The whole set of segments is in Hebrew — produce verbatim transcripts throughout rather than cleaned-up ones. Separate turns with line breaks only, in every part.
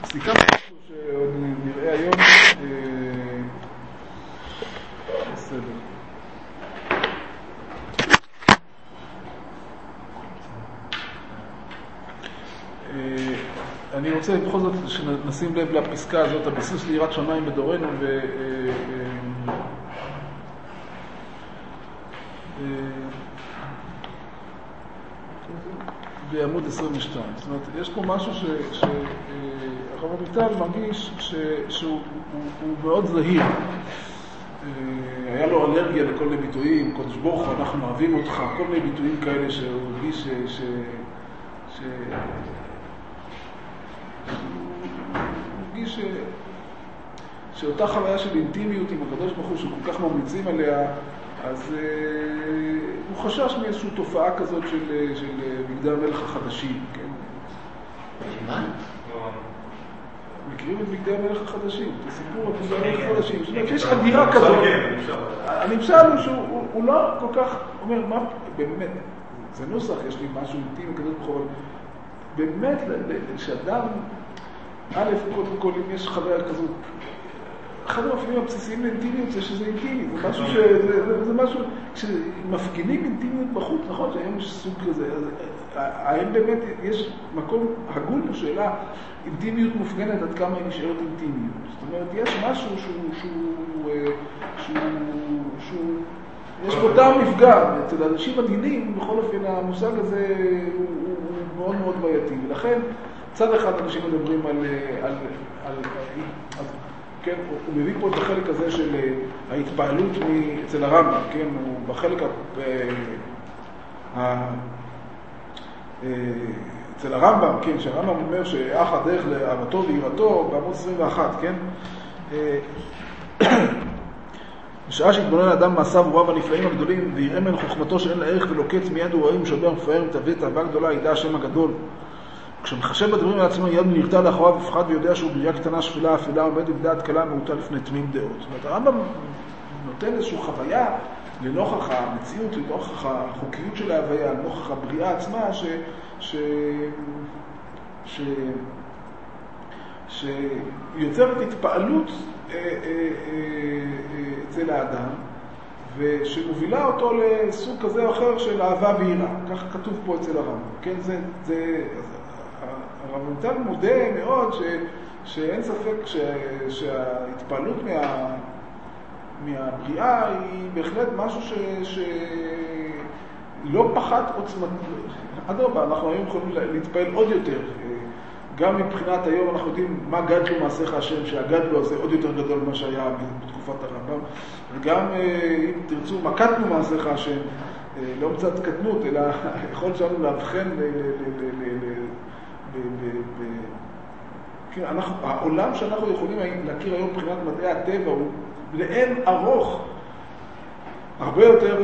סיכמנו שעוד נראה היום בסדר. אני רוצה בכל זאת שנשים לב לפסקה הזאת, הביסוס ליראת שמיים בדורנו, ו... בעמוד עשרים ושתיים. זאת אומרת, יש פה משהו שהרב אביטל מרגיש שהוא מאוד זהיר. היה לו אלרגיה לכל מיני ביטויים, קודש ברוך הוא, אנחנו אוהבים אותך, כל מיני ביטויים כאלה שהוא הרגיש ש... ש... הרגיש שאותה חוויה של אינטימיות עם הקדוש ברוך הוא, שהוא כל כך ממליצים עליה, אז הוא חשש מאיזושהי תופעה כזאת של, של בגדי המלך החדשים, כן?
מה?
מכירים את בגדי המלך החדשים, את הסיפור על בגדי המלך החדשים. זאת אומרת, יש חדירה כזאת. הנמשל הוא שהוא לא כל כך אומר, מה, באמת, זה נוסח, יש לי משהו אינטימי כזאת בחור, באמת, שאדם, א', קודם כל, אם יש חוויה כזאת, אחד המפעילים הבסיסיים לאינטימיות זה שזה אינטימי, זה משהו ש... זה, זה משהו... כשמפגינים אינטימיות בחוץ, נכון שהיום יש סוג כזה, אז האם באמת יש מקום הגון לשאלה, אינטימיות מופגנת עד כמה היא נשארת אינטימיות. זאת אומרת, יש משהו שהוא... שהוא... שהוא... שהוא... יש פה טעם מפגע, אצל אנשים עדינים, בכל אופן המושג הזה הוא, הוא, הוא מאוד מאוד בעייתי, ולכן צד אחד אנשים מדברים על... על, על, על כן, הוא מביא פה את החלק הזה של ההתפעלות אצל הרמב"ם, כן, הוא בחלק אצל הרמב"ם, כן, שהרמב"ם אומר שאח הדרך לאהבתו ויראתו בעמוד עשרים ואחת, כן, בשעה שהתבונן האדם מעשיו ורב הנפלאים הגדולים ויראה מן חוכמתו שאין לה ערך ולוקץ מיד הוא רואה ומשבר מפאר מתאבד תאווה גדולה ידע השם הגדול. כשמחשב בדברים על עצמו יד נרתע לאחוריו ופחד ויודע שהוא בריאה קטנה שפלה אפלה עומד בדעת קלה מעוטה לפני תמים דעות. זאת אומרת, הרמב"ם נותן איזושהי חוויה לנוכח המציאות, לנוכח החוקיות של ההוויה, לנוכח הבריאה עצמה ש... ש... ש... שיוצרת התפעלות אצל האדם ושמובילה אותו לסוג כזה או אחר של אהבה ויראה. כך כתוב פה אצל הרמב"ם. כן, זה... זה... הרב אביטל מודה מאוד ש, שאין ספק ש, שההתפעלות מה, מהבריאה היא בהחלט משהו ש, שלא פחת עוצמת. אדרבה, אנחנו היום יכולים להתפעל עוד יותר. גם מבחינת היום אנחנו יודעים מה גד לו מעשיך השם, שהגד לו הזה עוד יותר גדול ממה שהיה בתקופת הרמב"ם. וגם אם תרצו, מה קטנו מעשיך השם, לא מצד קטנות, אלא יכול שלנו להבחן ל... ל, ל, ל כן, אנחנו, העולם שאנחנו יכולים להכיר היום מבחינת מדעי הטבע הוא לאין ארוך הרבה יותר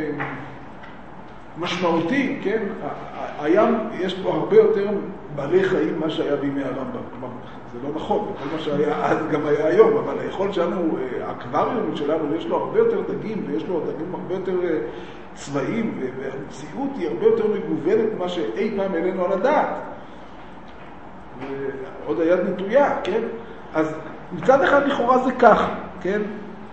משמעותי, כן? הים יש פה הרבה יותר בעלי חיים מה שהיה בימי הרמב"ם. כלומר, זה לא נכון, כל מה שהיה אז גם היה היום, אבל היכול שלנו, האקווריום שלנו, יש לו הרבה יותר דגים ויש לו דגים הרבה יותר צבעים, והמציאות היא הרבה יותר מגוונת ממה שאי פעם אלינו על הדעת. עוד היד נטויה, כן? אז מצד אחד לכאורה זה כך, כן?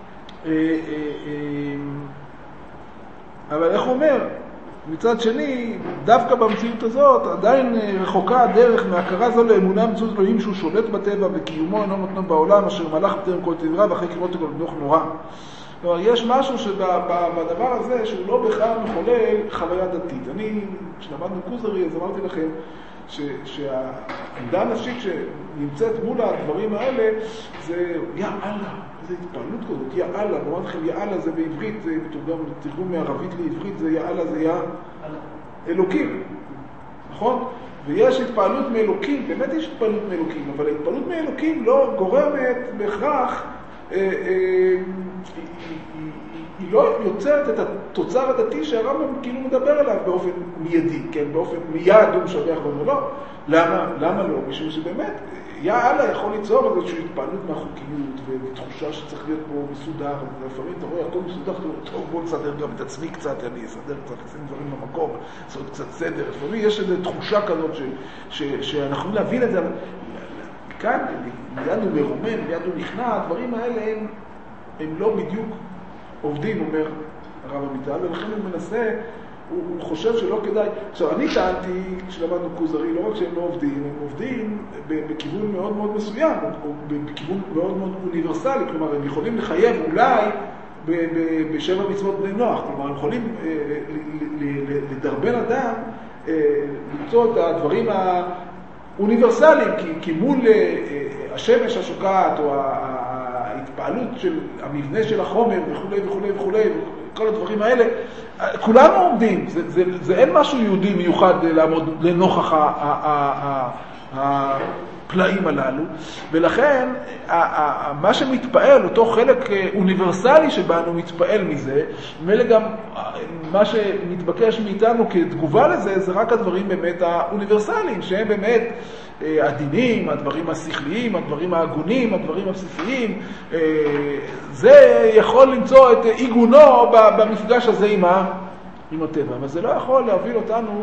אבל איך הוא אומר? מצד שני, דווקא במציאות הזאת, עדיין רחוקה הדרך מהכרה זו לאמונה מציאות אלוהים שהוא שולט בטבע וקיומו אינו נותנו בעולם, אשר מלך בטרם כל תברה ואחרי קריאות תגול בנוח נורא. כלומר, יש משהו שבדבר הזה שהוא לא בכלל מחולל חוויה דתית. אני, כשלמדנו כוזרי, אז אמרתי לכם, שהעמדה הנפשית שנמצאת מול הדברים האלה זה יאללה, איזו התפעלות כזאת, יאללה, אמרתי לכם יאללה זה בעברית, זה מתורגם תרגום מערבית לעברית, זה יאללה זה יא אלוקים, נכון? ויש התפעלות מאלוקים, באמת יש התפעלות מאלוקים, אבל ההתפעלות מאלוקים לא גורמת בהכרח, אה, אה, היא, היא, היא, היא לא יוצרת את התוצר הדתי שהרמב"ם כאילו מדבר עליו באופן מיידי, כן? באופן מיד הוא משבח ואומר לא. למה? למה לא? משום שבאמת, יאללה יכול ליצור איזושהי התפעלות מהחוקיות ותחושה שצריך להיות פה מסודר. לפעמים אתה רואה, הכל מסודר, טוב, בוא נסדר גם את עצמי קצת, אני אסדר קצת, לשים דברים במקום, לעשות קצת סדר. לפעמים יש איזו תחושה כזאת ש, ש, שאנחנו להבין את זה. כאן, מיד הוא מרומם, מיד הוא נכנע, הדברים האלה הם, הם לא בדיוק עובדים, אומר הרב עמיטל, ולכן הוא מנסה, הוא, הוא חושב שלא כדאי. עכשיו, אני טענתי, כשלמדנו כוזרי, לא רק שהם לא עובדים, הם עובדים בכיוון מאוד מאוד מסוים, או בכיוון מאוד מאוד אוניברסלי, כלומר, הם יכולים לחייב אולי בשבע מצוות בני נוח, כלומר, הם יכולים לדרבן אדם, למצוא את הדברים האוניברסליים, כי, כי מול השמש השוקעת, או ההתפעלות של המבנה של החומר, וכו' וכו' וכו', כל הדברים האלה, כולנו עומדים, זה, זה, זה אין משהו יהודי מיוחד לעמוד לנוכח הפלאים הללו, ולכן מה שמתפעל, אותו חלק אוניברסלי שבנו מתפעל מזה, ומאלה גם מה שמתבקש מאיתנו כתגובה לזה, זה רק הדברים באמת האוניברסליים, שהם באמת הדינים, הדברים השכליים, הדברים ההגונים, הדברים הבסיסיים. זה יכול למצוא את עיגונו במפגש הזה עם, ה, עם הטבע, אבל זה לא יכול להוביל אותנו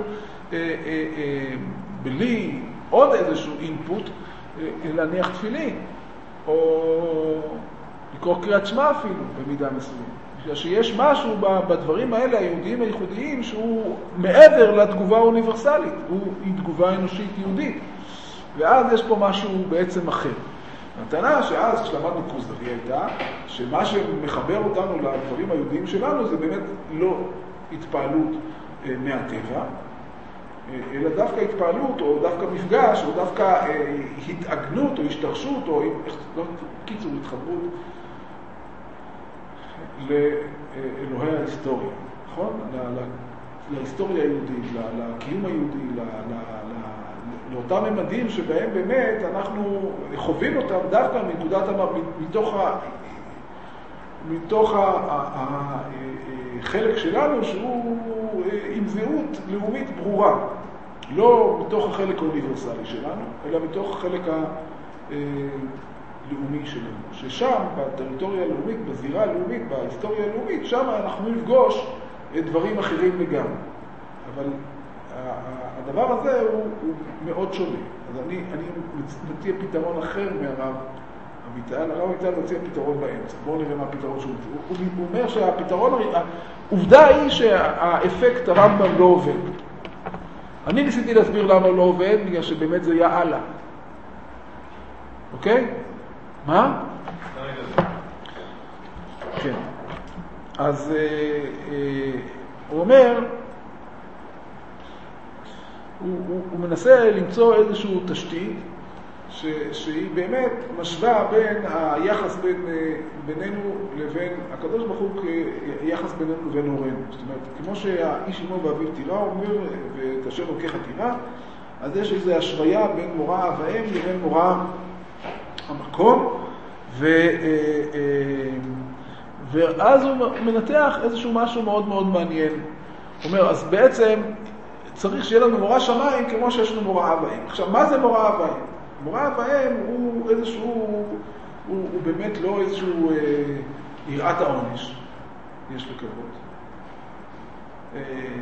בלי עוד איזשהו אינפוט להניח תפילין, או לקרוא קריאת שמע אפילו במידה מסוימת. בגלל שיש משהו בדברים האלה, היהודיים הייחודיים, שהוא מעבר לתגובה האוניברסלית, היא תגובה אנושית יהודית. ואז יש פה משהו בעצם אחר. הטענה שאז כשלמדנו כוזרי הייתה, שמה שמחבר אותנו לדברים היהודיים שלנו זה באמת לא התפעלות מהטבע, אלא דווקא התפעלות, או דווקא מפגש, או דווקא התאגנות, או השתרשות, או קיצור התחברות לאלוהי ההיסטוריה, נכון? להיסטוריה היהודית, לקיום היהודי, לאותם ממדים שבהם באמת אנחנו חווים אותם דווקא מנקודת המבט, מתוך ה... מתוך החלק שלנו שהוא עם זהות לאומית ברורה. לא מתוך החלק האוניברסלי שלנו, אלא מתוך החלק הלאומי שלנו. ששם, בטריטוריה הלאומית, בזירה הלאומית, בהיסטוריה הלאומית, שם אנחנו נפגוש דברים אחרים לגמרי. אבל הדבר הזה הוא, הוא מאוד שונה. אז אני, אני מציע פתרון אחר מהרב עמיטל. הרב עמיטל מציע פתרון באמצע. בואו נראה מה הפתרון שהוא מציע. הוא, הוא אומר שהפתרון, העובדה היא שהאפקט הרמב"ם לא עובד. אני ניסיתי להסביר למה לא עובד, בגלל שבאמת זה יעלה. אוקיי? מה? כן. אז אה, אה, הוא אומר, הוא, הוא, הוא מנסה למצוא איזושהי תשתית ש, שהיא באמת משווה בין היחס בין, בינינו לבין הקדוש ברוך הוא, יחס בינינו לבין הורינו. זאת אומרת, כמו שהאיש אמו ואביו תירא אומר, ואת אשר לוקח תירא, אז יש איזו השוויה בין מורא אב ואם לבין מורא המקום, ו, ואז הוא מנתח איזשהו משהו מאוד מאוד מעניין. הוא אומר, אז בעצם צריך שיהיה לנו מורא שמיים כמו שיש לנו מורא אב ואם. עכשיו, מה זה מורא אב ואם? מורא אב ואם הוא איזשהו, הוא, הוא באמת לא איזשהו אה, יראת העונש, יש לקוות. אה,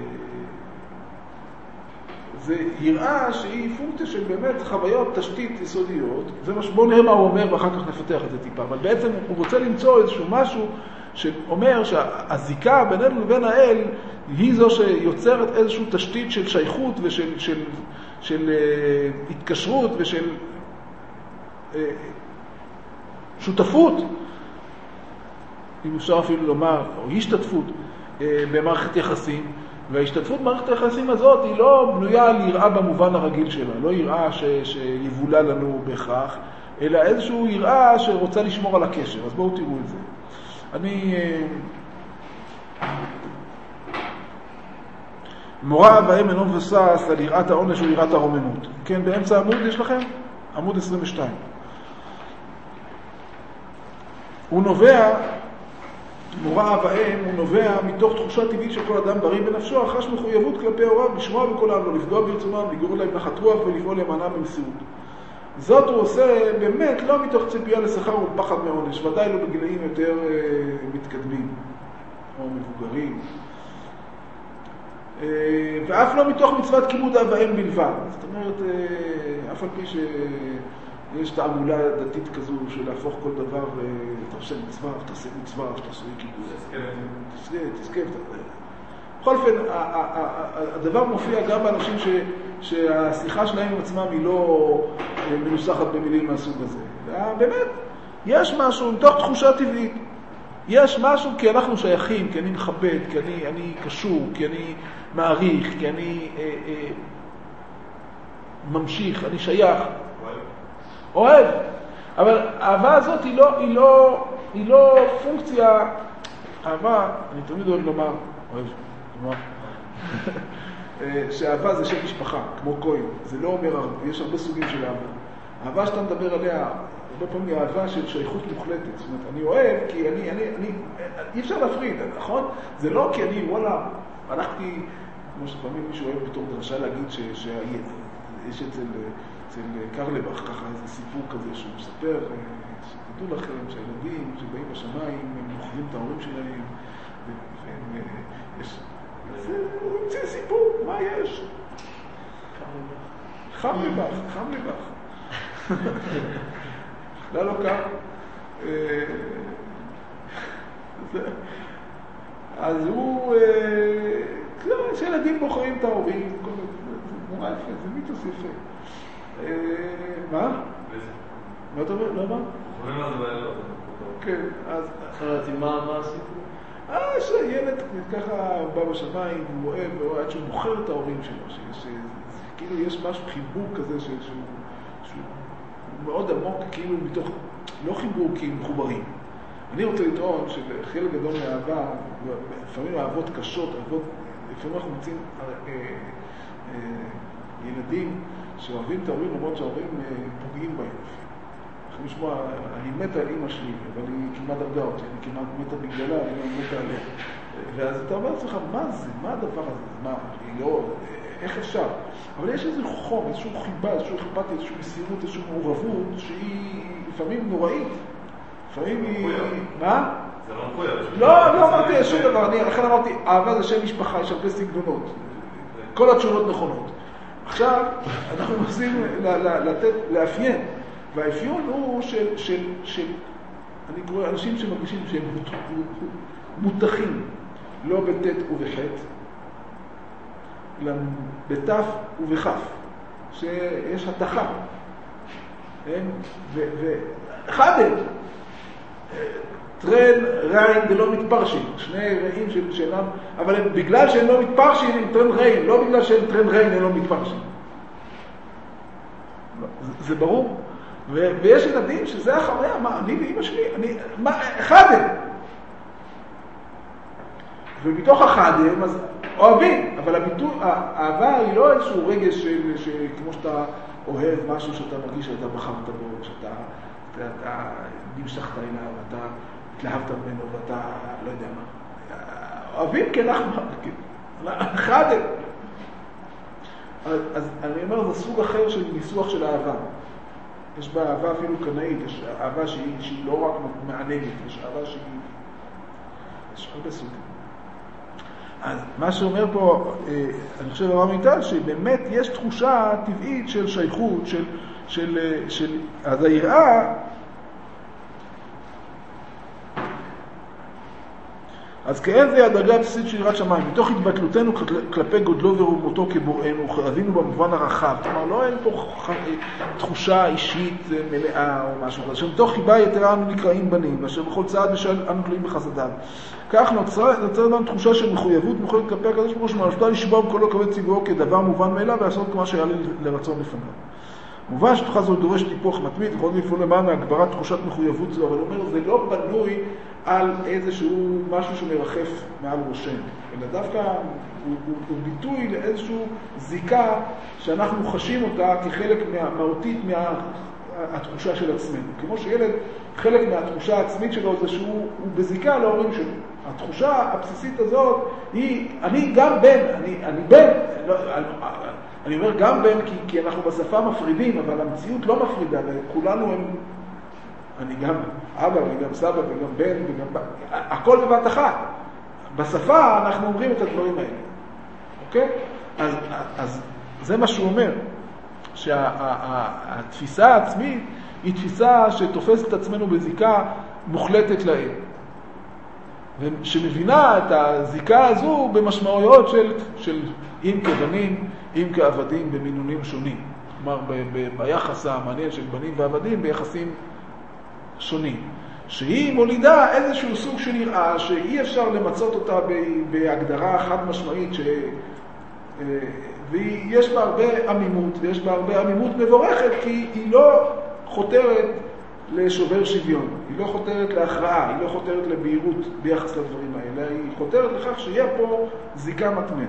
זה יראה שהיא פונקציה של באמת חוויות תשתית יסודיות, זה מש... בואו נראה מה הוא אומר ואחר כך נפתח את זה טיפה, אבל בעצם הוא רוצה למצוא איזשהו משהו שאומר שהזיקה בינינו לבין האל היא זו שיוצרת איזשהו תשתית של שייכות ושל של, של, uh, התקשרות ושל uh, שותפות, אם אפשר אפילו לומר, או השתתפות uh, במערכת יחסים, וההשתתפות במערכת היחסים הזאת היא לא בנויה על יראה במובן הרגיל שלה, לא יראה ש, שיבולה לנו בהכרח, אלא איזשהו יראה שרוצה לשמור על הקשר. אז בואו תראו את זה. אני... מורא אב ואם אינו מבוסס על יראת העונש או יראת הרוממות. כן, באמצע עמוד יש לכם? עמוד עשרים ושתיים. הוא נובע, מורא אב ואם, הוא נובע מתוך תחושה טבעית של כל אדם בריא בנפשו, החש מחויבות כלפי הוריו, לשמוע בקולם, לא לפגוע ברצונם, לגרור להם נחת רוח ולפעול למענם במסירות. זאת הוא עושה באמת לא מתוך ציפייה לשכר ופחד מעונש, ודאי לא בגילאים יותר אה, מתקדמים או מבוגרים. אה, ואף לא מתוך מצוות כיבוד אב ואם בלבד. זאת אומרת, אה, אף על פי יש תעמולה דתית כזו של להפוך כל דבר, אתה עושה מצווה, תעשה מצווה, תעשה כיבוד, תזכה, תזכה. בכל אופן, הדבר מופיע גם באנשים שהשיחה שלהם עם עצמם היא לא מנוסחת במילים מהסוג הזה. באמת, יש משהו מתוך תחושה טבעית. יש משהו כי אנחנו שייכים, כי אני מכבד, כי אני, אני קשור, כי אני מעריך, כי אני אה, אה, ממשיך, אני שייך. אוהב. אבל האהבה הזאת היא לא, היא לא, היא לא פונקציה, אהבה, אני תמיד אוהב לומר, אוהב, לומר, שאהבה זה שם משפחה, כמו כהן. זה לא אומר, יש הרבה סוגים של אהבה. האהבה שאתה מדבר עליה, הרבה פעמים היא אהבה של שייכות מוחלטת. זאת אומרת, אני אוהב כי אני, אני, אני, אי אפשר להפריד, נכון? זה לא כי אני, וואלה, הלכתי, כמו שפעמים מישהו אוהב בתור דרשה להגיד ש, שיש אצל, אצל קרלבך ככה איזה סיפור כזה שהוא מספר, שתדעו לכם שהילדים שבאים בשמיים, הם מוכרים את ההורים שלהם, והם, יש, זה, הוא המציא סיפור, מה יש? חם לבך, חם לבך. לא, לא כך. אז הוא, כשילדים בוחרים את ההורים, זה נורא יפה, זה מיתוס יפה. מה? מה אתה אומר? למה?
בוחרים מה זה בעיה?
כן, אז...
אחרת, מה הסיפור?
אה, שהילד ככה בא בשמיים, הוא אוהב, עד שהוא בוחר את ההורים שלו, כאילו יש משהו חיבור כזה שהוא... מאוד עמוק, כאילו מתוך, לא חיבור כי הם מחוברים. אני רוצה לטעון שחלק גדול מהאהבה, לפעמים אהבות קשות, אהבות, לפעמים אנחנו מוצאים אה, אה, אה, ילדים שאוהבים את ההורים, למרות שההורים אה, פוגעים בהם. אנחנו לשמוע, אני מתה על אמא שלי, אבל היא כמעט הרגה אותי, אני כמעט מתה בגללה, אני מתה עליה. ואז אתה אומר לעצמך, מה זה? מה הדבר הזה? מה? היא לא... איך אפשר? אבל יש איזו חום, איזשהו חיבה, איזשהו חיבת, איזשהו מסירות, איזשהו מעורבות שהיא לפעמים נוראית. לפעמים היא... מה?
זה לא מחויב.
לא, לא אמרתי שום דבר. אני לכן אמרתי, אהבה זה שם משפחה, יש הרבה סגנונות. כל התשובות נכונות. עכשיו, אנחנו מנסים לתת, לאפיין. והאפיון הוא של, של, של, אני קורא, אנשים שמרגישים שהם מותחים, לא בטט ובחט, אלא בתף ובכף, שיש התחה. ואחד הם, טרן ריין ולא מתפרשים, שני רעים שאינם, אבל הם, בגלל שהם לא מתפרשים הם טרן ריין, לא בגלל שהם טרן ריין הם לא מתפרשים. זה ברור. ו- ויש ילדים שזה החוויה, מה, אני ואמא שלי, אני, מה, אחד הם. ומתוך אחד הם, אז אוהבים, אבל הביטוי, האהבה היא לא איזשהו רגש של, של, כמו שאתה אוהב משהו שאתה מרגיש שאתה בחרת בו, שאתה אתה, אתה נמשכת אליו, אתה התלהבת ממנו, ואתה לא יודע מה. אוהבים כי אנחנו, אחד הם. אז, אז אני אומר, זה סוג אחר של ניסוח של אהבה. יש בה אהבה אפילו קנאית, יש אהבה שהיא, שהיא לא רק מענגת, יש אהבה שהיא... יש הרבה סוגים. אז מה שאומר פה, אני חושב הרב מיטל, שבאמת יש תחושה טבעית של שייכות, של... של, של... אז היראה... אז כאין זה הדרגה הבסיסית של יראת שמיים, מתוך התבטלותנו כלפי גודלו ורומותו כבוראנו, חייבינו במובן הרחב. כלומר, לא אין פה תחושה אישית מלאה או משהו, אשר מתוך חיבה יתרה אנו נקראים בנים, אשר בכל צעד ושל אנו תלויים בחסדיו. כך נוצרת לנו תחושה של מחויבות מוחלטת כלפי הקדוש ברוך הוא, שמרשתה לשבור בקולו כבד צבאו כדבר מובן מאליו, ולעשות כמו שהיה לי לרצון לפניו. מובן שתוכה זו דורשת היפוך מתמיד, יכולים לפעול למען הגברת תחושת מחויבות זו, אבל אומר, זה לא בנוי על איזשהו משהו שמרחף מעל ראשנו, אלא דווקא הוא, הוא, הוא ביטוי לאיזשהו זיקה שאנחנו חשים אותה כחלק מהותית מהתחושה של עצמנו. כמו שילד, חלק מהתחושה העצמית שלו זה שהוא בזיקה להורים שלו. התחושה הבסיסית הזאת היא, אני גם בן, אני, אני בן, לא, אני, אני אומר גם בן כי, כי אנחנו בשפה מפרידים, אבל המציאות לא מפרידה, וכולנו הם, אני גם אבא וגם סבא וגם בן וגם... הכל בבת אחת. בשפה אנחנו אומרים את הדברים האלה. אוקיי? אז, אז זה מה שהוא אומר. שהתפיסה העצמית היא תפיסה שתופסת את עצמנו בזיקה מוחלטת לאל. שמבינה את הזיקה הזו במשמעויות של, של אם כבנים, אם כעבדים במינונים שונים. כלומר, ב, ב, ביחס המעניין של בנים ועבדים ביחסים שונים. שהיא מולידה איזשהו סוג של יראה שאי אפשר למצות אותה בהגדרה חד משמעית, ש... ויש בה הרבה עמימות, ויש בה הרבה עמימות מבורכת, כי היא לא חותרת לשובר שוויון, היא לא חותרת להכרעה, היא לא חותרת לבהירות ביחס לדברים האלה, היא חותרת לכך שיהיה פה זיקה מתמדת.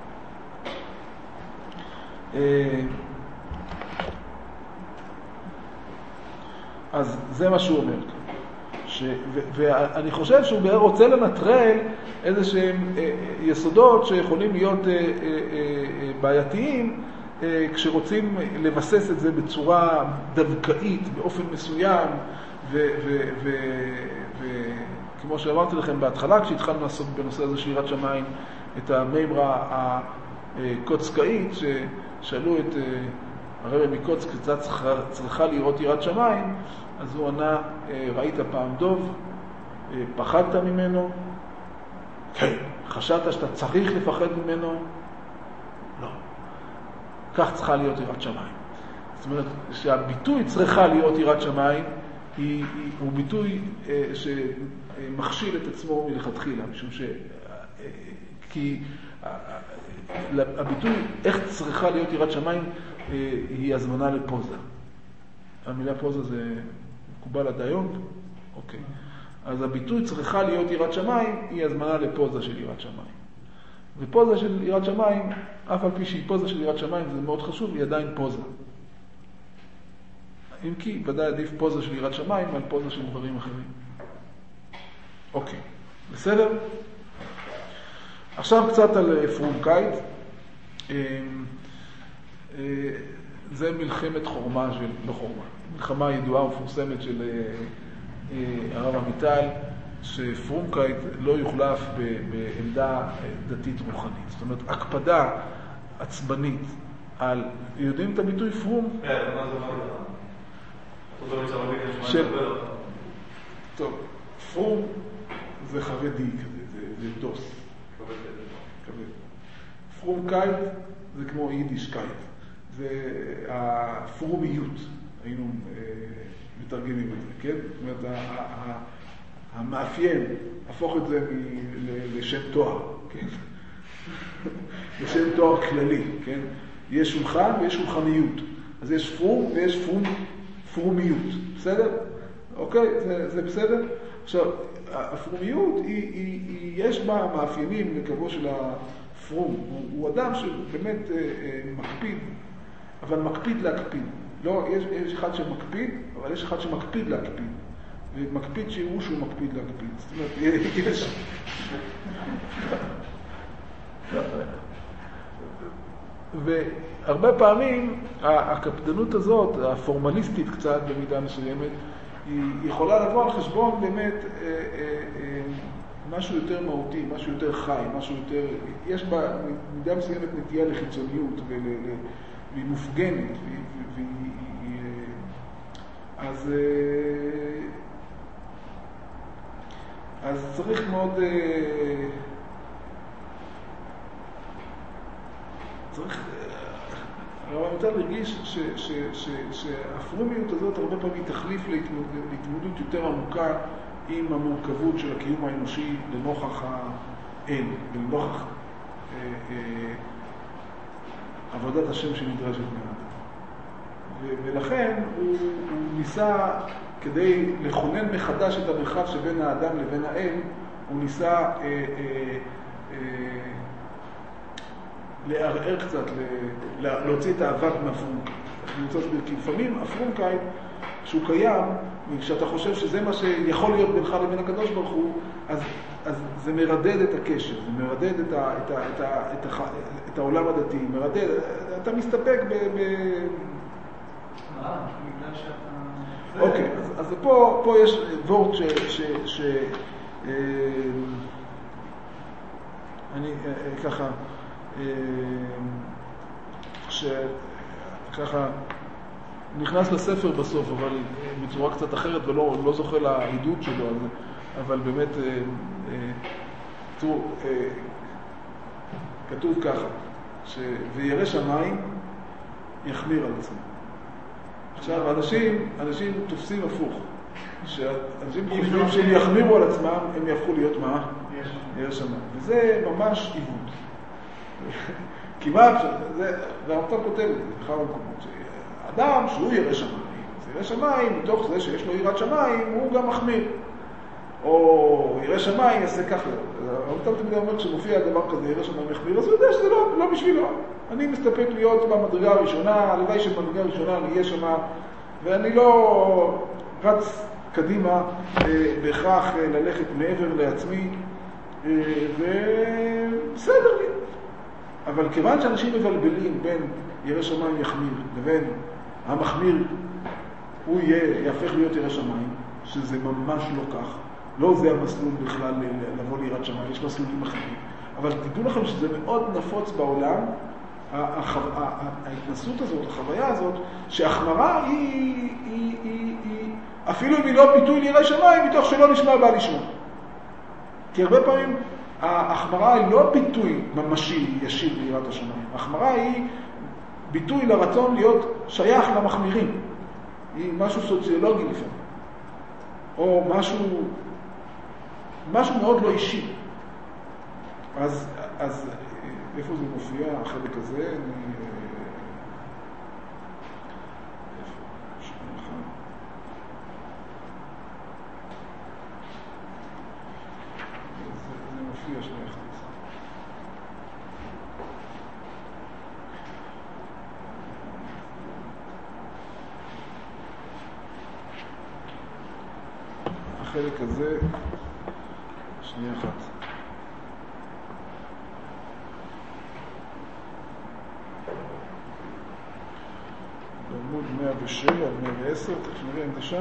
אז זה מה שהוא אומר כאן. ש... ו... ואני חושב שהוא רוצה לנטרל איזה שהם יסודות שיכולים להיות בעייתיים כשרוצים לבסס את זה בצורה דווקאית, באופן מסוים, וכמו שאמרתי לכם בהתחלה, כשהתחלנו לעסוק בנושא הזה של יראת שמיים, את המימרה הקוצקאית, ששאלו את הרבי מקוצק, קצת צריכה לראות יראת שמיים, אז הוא ענה, ראית פעם דוב, פחדת ממנו? כן. חשבת שאתה צריך לפחד ממנו? לא. כך צריכה להיות יראת שמיים. זאת אומרת, שהביטוי צריכה להיות יראת שמיים, היא, היא, הוא ביטוי אה, שמכשיל את עצמו מלכתחילה, משום ש... אה, כי אה, הביטוי איך צריכה להיות יראת שמיים אה, היא הזמנה לפוזה. המילה פוזה זה מקובל עד היום? אוקיי. אז הביטוי צריכה להיות יראת שמיים היא הזמנה לפוזה של יראת שמיים. ופוזה של יראת שמיים, אף על פי שהיא פוזה של יראת שמיים, זה מאוד חשוב, היא עדיין פוזה. אם כי ודאי עדיף פוזה של יראת שמיים על פוזה של דברים אחרים. אוקיי, בסדר? עכשיו קצת על פרומקייט. זה מלחמת חורמה של, לא חורמה, מלחמה ידועה ומפורסמת של הרב עמיטל, שפרומקייט לא יוחלף בעמדה דתית רוחנית. זאת אומרת, הקפדה עצבנית על, יודעים את הביטוי פרום?
כן, מה זה אומר? אתה לא מצא רבי כאן
של... טוב, פרום זה חרדי כזה, זה, זה דוס. כבד. פרומקייט זה כמו יידישקייט. זה הפרומיות, היינו מתרגמים את זה, כן? זאת אומרת, המאפיין, הפוך את זה לשם תואר, כן? לשם תואר כללי, כן? יש שולחן ויש שולחניות. אז יש פרום ויש פרום, פרומיות, בסדר? אוקיי, זה, זה בסדר? עכשיו, הפרומיות, היא, היא, היא, יש בה מאפיינים לקבו של הפרום. הוא, הוא אדם שבאמת אה, אה, מקפיד, אבל מקפיד להקפיד. לא, יש, יש אחד שמקפיד, אבל יש אחד שמקפיד להקפיד. ומקפיד שיראו שהוא מקפיד להקפיד. זאת אומרת, יש... והרבה פעמים הקפדנות הזאת, הפורמליסטית קצת במידה מסוימת, היא יכולה לבוא על חשבון באמת אה, אה, אה, משהו יותר מהותי, משהו יותר חי, משהו יותר... יש בה במידה מסוימת נטייה לחיצוניות ול... והיא מופגנת, והיא... אז... אז צריך מאוד... צריך... אבל אני רוצה להרגיש שהפרומיות הזאת הרבה פעמים תחליף להתמודדות יותר עמוקה עם המורכבות של הקיום האנושי לנוכח האל, ולנוכח עבודת השם שנדרשת מהאדם. ולכן הוא, הוא ניסה, כדי לכונן מחדש את המרחב שבין האדם לבין האל, הוא ניסה אה, אה, אה, לערער קצת, להוציא את האבק מהפרומקייט. אני רוצה להסביר, כי לפעמים הפרומקייט, שהוא קיים, וכשאתה חושב שזה מה שיכול להיות בינך לבין הקדוש ברוך הוא, אז, אז זה מרדד את הקשר, זה מרדד את, ה, את, ה, את, ה, את, ה, את העולם הדתי, מרדד, אתה מסתפק ב... ב...
אה, בגלל שאתה...
אוקיי, אז, אז פה, פה יש וורט ש... ש, ש אה, אני אה, ככה, אה, ש... ככה נכנס לספר בסוף, אבל בצורה קצת אחרת, ולא לא זוכה לעידוד שלו, אבל באמת, תראו, כתוב ככה, וירא שמיים יחמיר על עצמו. עכשיו, אנשים, אנשים תופסים הפוך. שאנשים חושבים שהם יחמירו על עצמם, הם יהפכו להיות מה? ירא שמיים. וזה ממש עיוות. כמעט, והרמב"ם כותב את זה, בכמה מקומות, שאדם שהוא ירא שמיים, אז ירא שמיים, מתוך זה שיש לו יראת שמיים, הוא גם מחמיר. או ירא שמיים יעשה ככה. הרמב"ם תמיד אומר, כשמופיע דבר כזה, ירא שמיים יחמיר, אז הוא יודע שזה לא, לא בשבילו. אני מסתפק להיות במדרגה הראשונה, הלוואי שבמדרגה הראשונה אני אהיה שמה, ואני לא רץ קדימה בהכרח ללכת מעבר לעצמי, ובסדר לי. אבל כיוון שאנשים מבלבלים בין ירא שמיים יחמיר לבין המחמיר, הוא יהיה, יהפך להיות ירא שמיים, שזה ממש לא כך. לא זה המסלול בכלל לבוא ליראת שמיים, יש מסלולים אחרים. אבל תדעו לכם שזה מאוד נפוץ בעולם, ההתנסות הזאת, החוויה הזאת, שהחמרה היא, היא, היא, היא, אפילו אם היא לא ביטוי לירא שמיים, מתוך שלא נשמע בא לשמוע. כי הרבה פעמים ההחמרה היא לא ביטוי ממשי, ישיר ליראת השמיים. ההחמרה היא ביטוי לרצון להיות שייך למחמירים. היא משהו סוציולוגי לפעמים. או משהו, משהו מאוד לא אישי. אז, אז איפה זה מופיע, החלק הזה? אני... זה שני אחד. החלק הזה, שנייה אחת. בעמוד מאה ושבע, מאה ועשר, תכף נראה אם זה שם.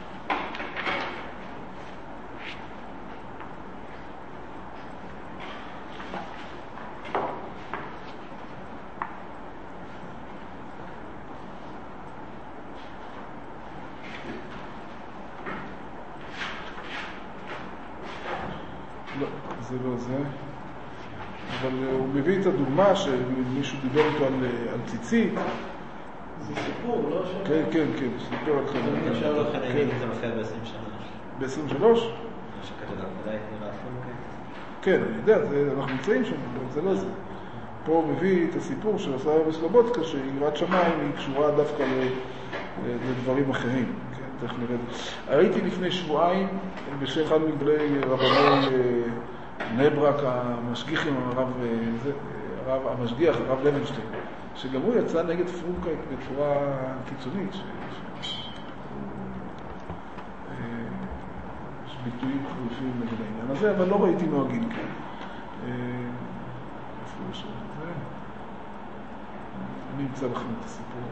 זה לא זה, אבל הוא מביא את הדוגמה שמישהו דיבר איתו על, על ציצית.
זה סיפור, לא?
כן, כן, כן, סיפור על חננאל.
אני חושב על חננאל, זה מופיע ב-עשרים שלוש.
ב-עשרים ושלוש?
שכתוב עבודה את רפון,
כן, אני יודע, זה, אנחנו נמצאים שם, אבל זה לא זה. פה הוא מביא את הסיפור של הסבא וסלובודקה, שיראת שמיים היא קשורה דווקא לדברים אחרים. כן, תכף נראה. ראיתי לפני שבועיים, בשם אחד מגדולי רבני בני ברק, המשגיחים, הרב, זה, הרב, המשגיח, הרב לוינשטיין, שגם הוא יצא נגד פרונקייט בצורה קיצונית. ש... ש... יש ביטויים חריפים נגד העניין הזה, אבל לא ראיתי נוהגים כאן. איפה יש את זה? אני אמצא לכם את הסיפור.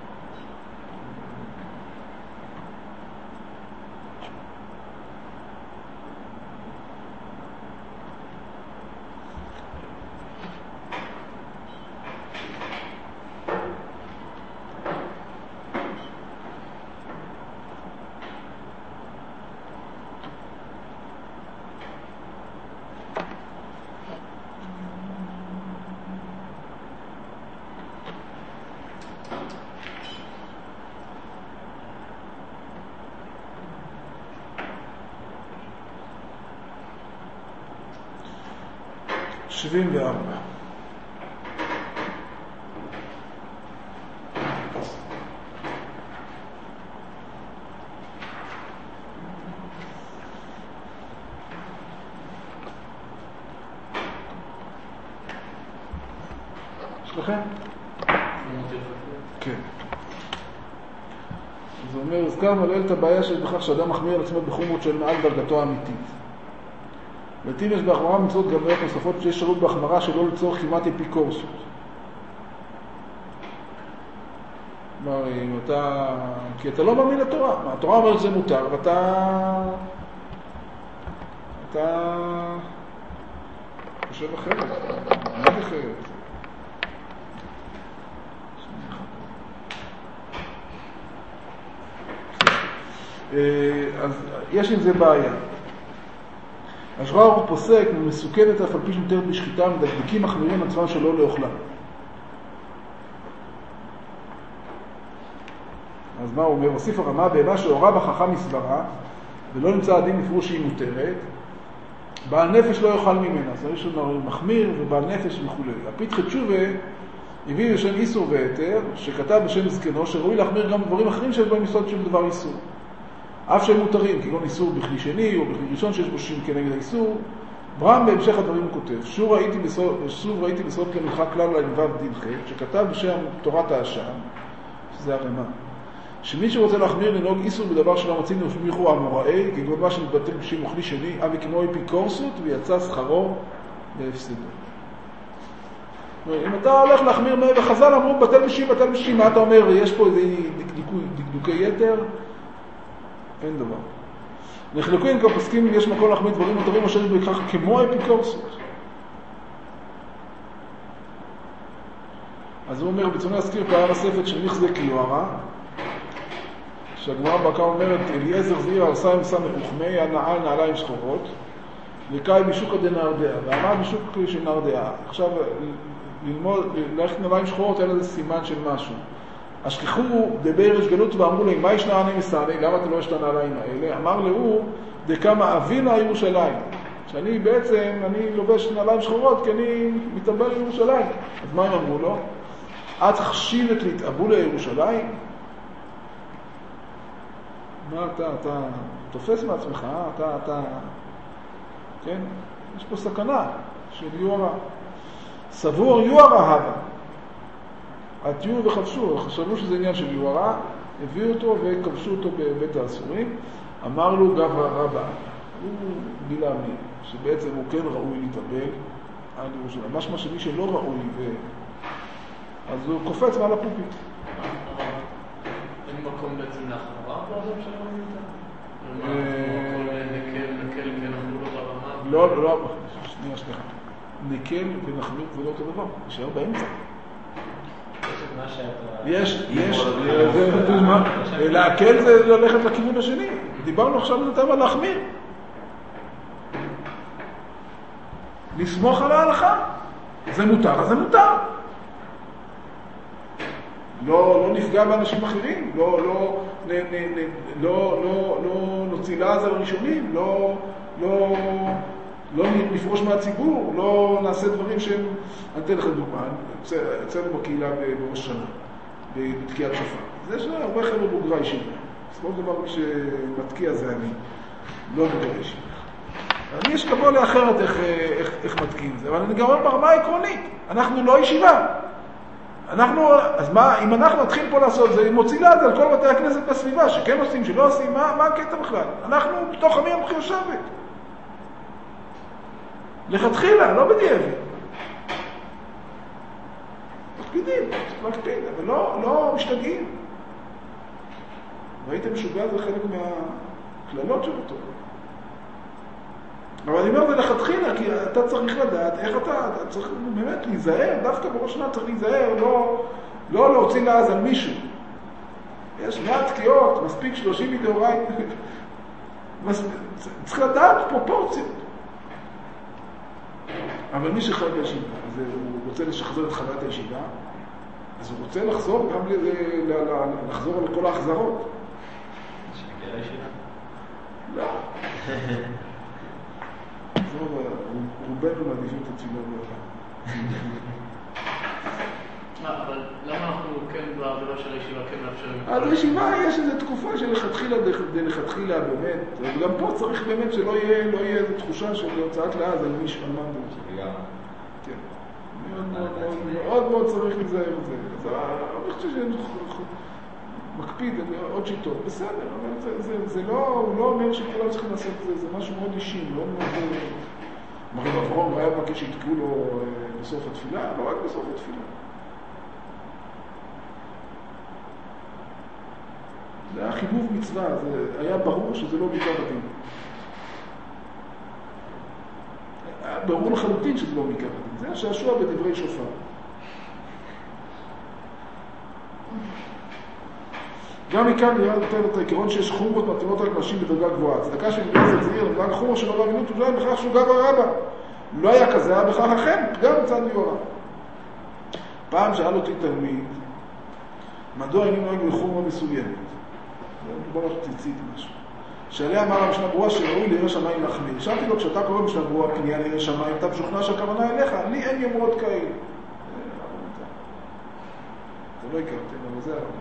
שבעים וארבע. יש לכם? כן. זה אומר, הזכרנו לעיל את הבעיה שיש בכך שאדם מחמיר על עצמו בחומרות של מעל דרגתו האמיתית. לעתים יש בהחמרה מצוות גם בעיות נוספות שיש שירות בהחמרה שלא לצורך כמעט אפיקורסות. כלומר, אם אתה... כי אתה לא מאמין לתורה. התורה אומרת שזה מותר, ואתה... אתה... חושב אחרת. מה אחרת? אז יש עם זה בעיה. השולחן ערוך פוסק ומסוכנת אף על פי שמותרת בשחיטה, מדקדקים מחמירים עצמם שלא לאוכלה. אז מה הוא אומר? הוסיף הרמה, בהמה שהורה בחכם מסברה, ולא נמצא הדין לפרוש שהיא מותרת, בעל נפש לא יאכל ממנה. אז יש לנו מחמיר ובעל נפש וכו'. הפיתחי תשובה הביא בשם איסור והיתר, שכתב בשם זקנו, שראוי להחמיר גם דברים אחרים שיש בהם יסוד של דבר איסור. אף שהם מותרים, כגון איסור בכלי שני או בכלי ראשון שיש בו שין כנגד האיסור. ברם בהמשך הדברים הוא כותב, שוב ראיתי בסוד, שוב ראיתי בסוד כמלכה כלל לנבב דין ח', שכתב בשם תורת האשם, שזה הרמה, שמי שרוצה להחמיר לנהוג איסור בדבר שלא מציעים נשמיכו אמוראי, כגון מה שמתבטל בשם אוכלי שני, אבי כמו אפיקורסות, ויצא שכרו והפסדו. אם אתה הולך להחמיר מה, וחז"ל אמרו, בטל בשים, בטל בשים, מה אתה אומר, יש פה איזה דקדוקי, דקדוקי יתר? אין דבר. נחלקו עם כפסקים אם יש מקום להחמיר דברים מותרים אשר יש בכך כמו אפיקורסות. אז הוא אומר, ברצוני להזכיר פעם נוספת של מכזה קיוארה, שהגמרא בקה אומרת, אליעזר זעיר עשה עם סמך וחמי, הנעל נעליים שחורות, וקאי בשוק דנהרדעה, ועמד בשוק של נהרדעה. עכשיו, ללמוד, ללכת נעליים שחורות, היה לזה סימן של משהו. השכחו דבי רש גלות ואמרו להם, מה ישנה אני מסעני? למה אתה לא יש את הנעליים האלה? אמר לו, דקמה אבינה ירושלים. שאני בעצם, אני לובש נעליים שחורות, כי אני מתאבל לירושלים. אז מה הם אמרו לו? את חשיבת להתאבו לירושלים? מה אתה, אתה תופס מעצמך, אתה, אתה, כן? יש פה סכנה של יוהרה. סבור יוהרה הווה. עטיו וכבשו, חשבו שזה עניין של יוהרה, הביאו אותו וכבשו אותו בבית האסורים. אמר לו גברא רבא, הוא גילה מי, שבעצם הוא כן ראוי להתאבל על ירושלים. משמע שמי שלא ראוי, ו... אז הוא קופץ מעל הפופית.
אין מקום בעצם להחמרה בעזם של הרמיתה? נקל ונחמיר ברמה?
לא, לא, שנייה, שנייה. נקל ונחמיר זה לא אותו דבר, נשאר באמצע. יש, יש, זה דוגמה, להקל זה ללכת לכיוון השני. דיברנו עכשיו נתן על להחמיר. לסמוך על ההלכה. זה מותר, אז זה מותר. לא, לא נפגע באנשים אחרים, לא, לא, נ, נ, נ, לא, לא, לא נוציא לעז על הראשונים, לא, לא, לא נפרוש מהציבור, לא נעשה דברים שהם, אני אתן לכם דוגמה, אצלנו בקהילה בראש שנה, בתקיעת שופר. זה יש הרבה חבר'ה בוגרי ישיבה. בסופו של דבר מי שמתקיע זה אני, לא בוגרי ישיבה. אני יש כבוד לאחרת איך, איך, איך מתקיעים זה, אבל אני גם אומר ברמה העקרונית, אנחנו לא ישיבה. אנחנו, אז מה, אם אנחנו נתחיל פה לעשות זה, מוציא לעז על כל בתי הכנסת בסביבה, שכן עושים, שלא עושים, מה, מה הקטע בכלל? אנחנו בתוך עמי המחיר שבת. לכתחילה, לא בדיעבד. מקפידים, צריך להקפיד, אבל לא, לא משתגעים. ראיתם משוגע זה חלק מהכללות של אותו. אבל אני אומר זה לכתחילה, כי אתה צריך לדעת איך אתה, אתה צריך באמת להיזהר, דווקא בראש שנה צריך להיזהר, לא, לא להוציא לעז על מישהו. יש מאה תקיעות, מספיק שלושים מדאורייתא, צריך לדעת פרופורציות. אבל מי שחי בישיבה, אז הוא רוצה לשחזר את חוויית הישיבה, אז הוא רוצה לחזור גם לחזור על כל ההחזרות.
שמגיע לישיבה?
לא. רובנו מעדיפים את התפילה בעולם.
אבל למה אנחנו כן בעבירה של הישיבה כן מאפשרים?
אז בישיבה יש איזו תקופה של לכתחילה, לכתחילה באמת, וגם פה צריך באמת שלא יהיה, לא יהיה איזו תחושה של הוצאת לעז על מישהו על מנדו.
גם.
כן. מאוד מאוד צריך להיזהר את זה. אז אני חושב שאני מקפיד, עוד שיטות, בסדר, אבל זה, זה, זה לא, הוא לא אומר שכולם צריכים לעשות את זה, זה משהו מאוד אישי, לא מאוד... מראים אברהם היה מבקש שיתקעו לו בסוף התפילה, לא רק בסוף התפילה. זה היה חיבוב מצווה, זה היה ברור שזה לא בעיקר הדין. היה ברור לחלוטין שזה לא בעיקר הדין, זה השעשוע בדברי שופר. גם מכאן נראה יותר את העיקרון שיש חומרות מתאימות רק נשים בדרגה גבוהה. צדקה שנגרס את זעיר, למדרגה חומר של הרב אבינות, הוא לא היה בכך שהוא גב הרבה. לא היה כזה, היה בכך אכן, גם מצד ליאורה. פעם שאל אותי תלמיד, מדוע אני נוהג בחומרה מסוימת? בוא לא תציתי משהו. שעליה אמר המשנה ברורה שראוי לירא שמיים להחמיר. שאלתי לו, כשאתה קורא משנה ברורה פנייה לירא שמיים, אתה משוכנע שהכוונה אליך, לי אין יומרות כאלה. זה לא הכרתם, אבל זה הרמות.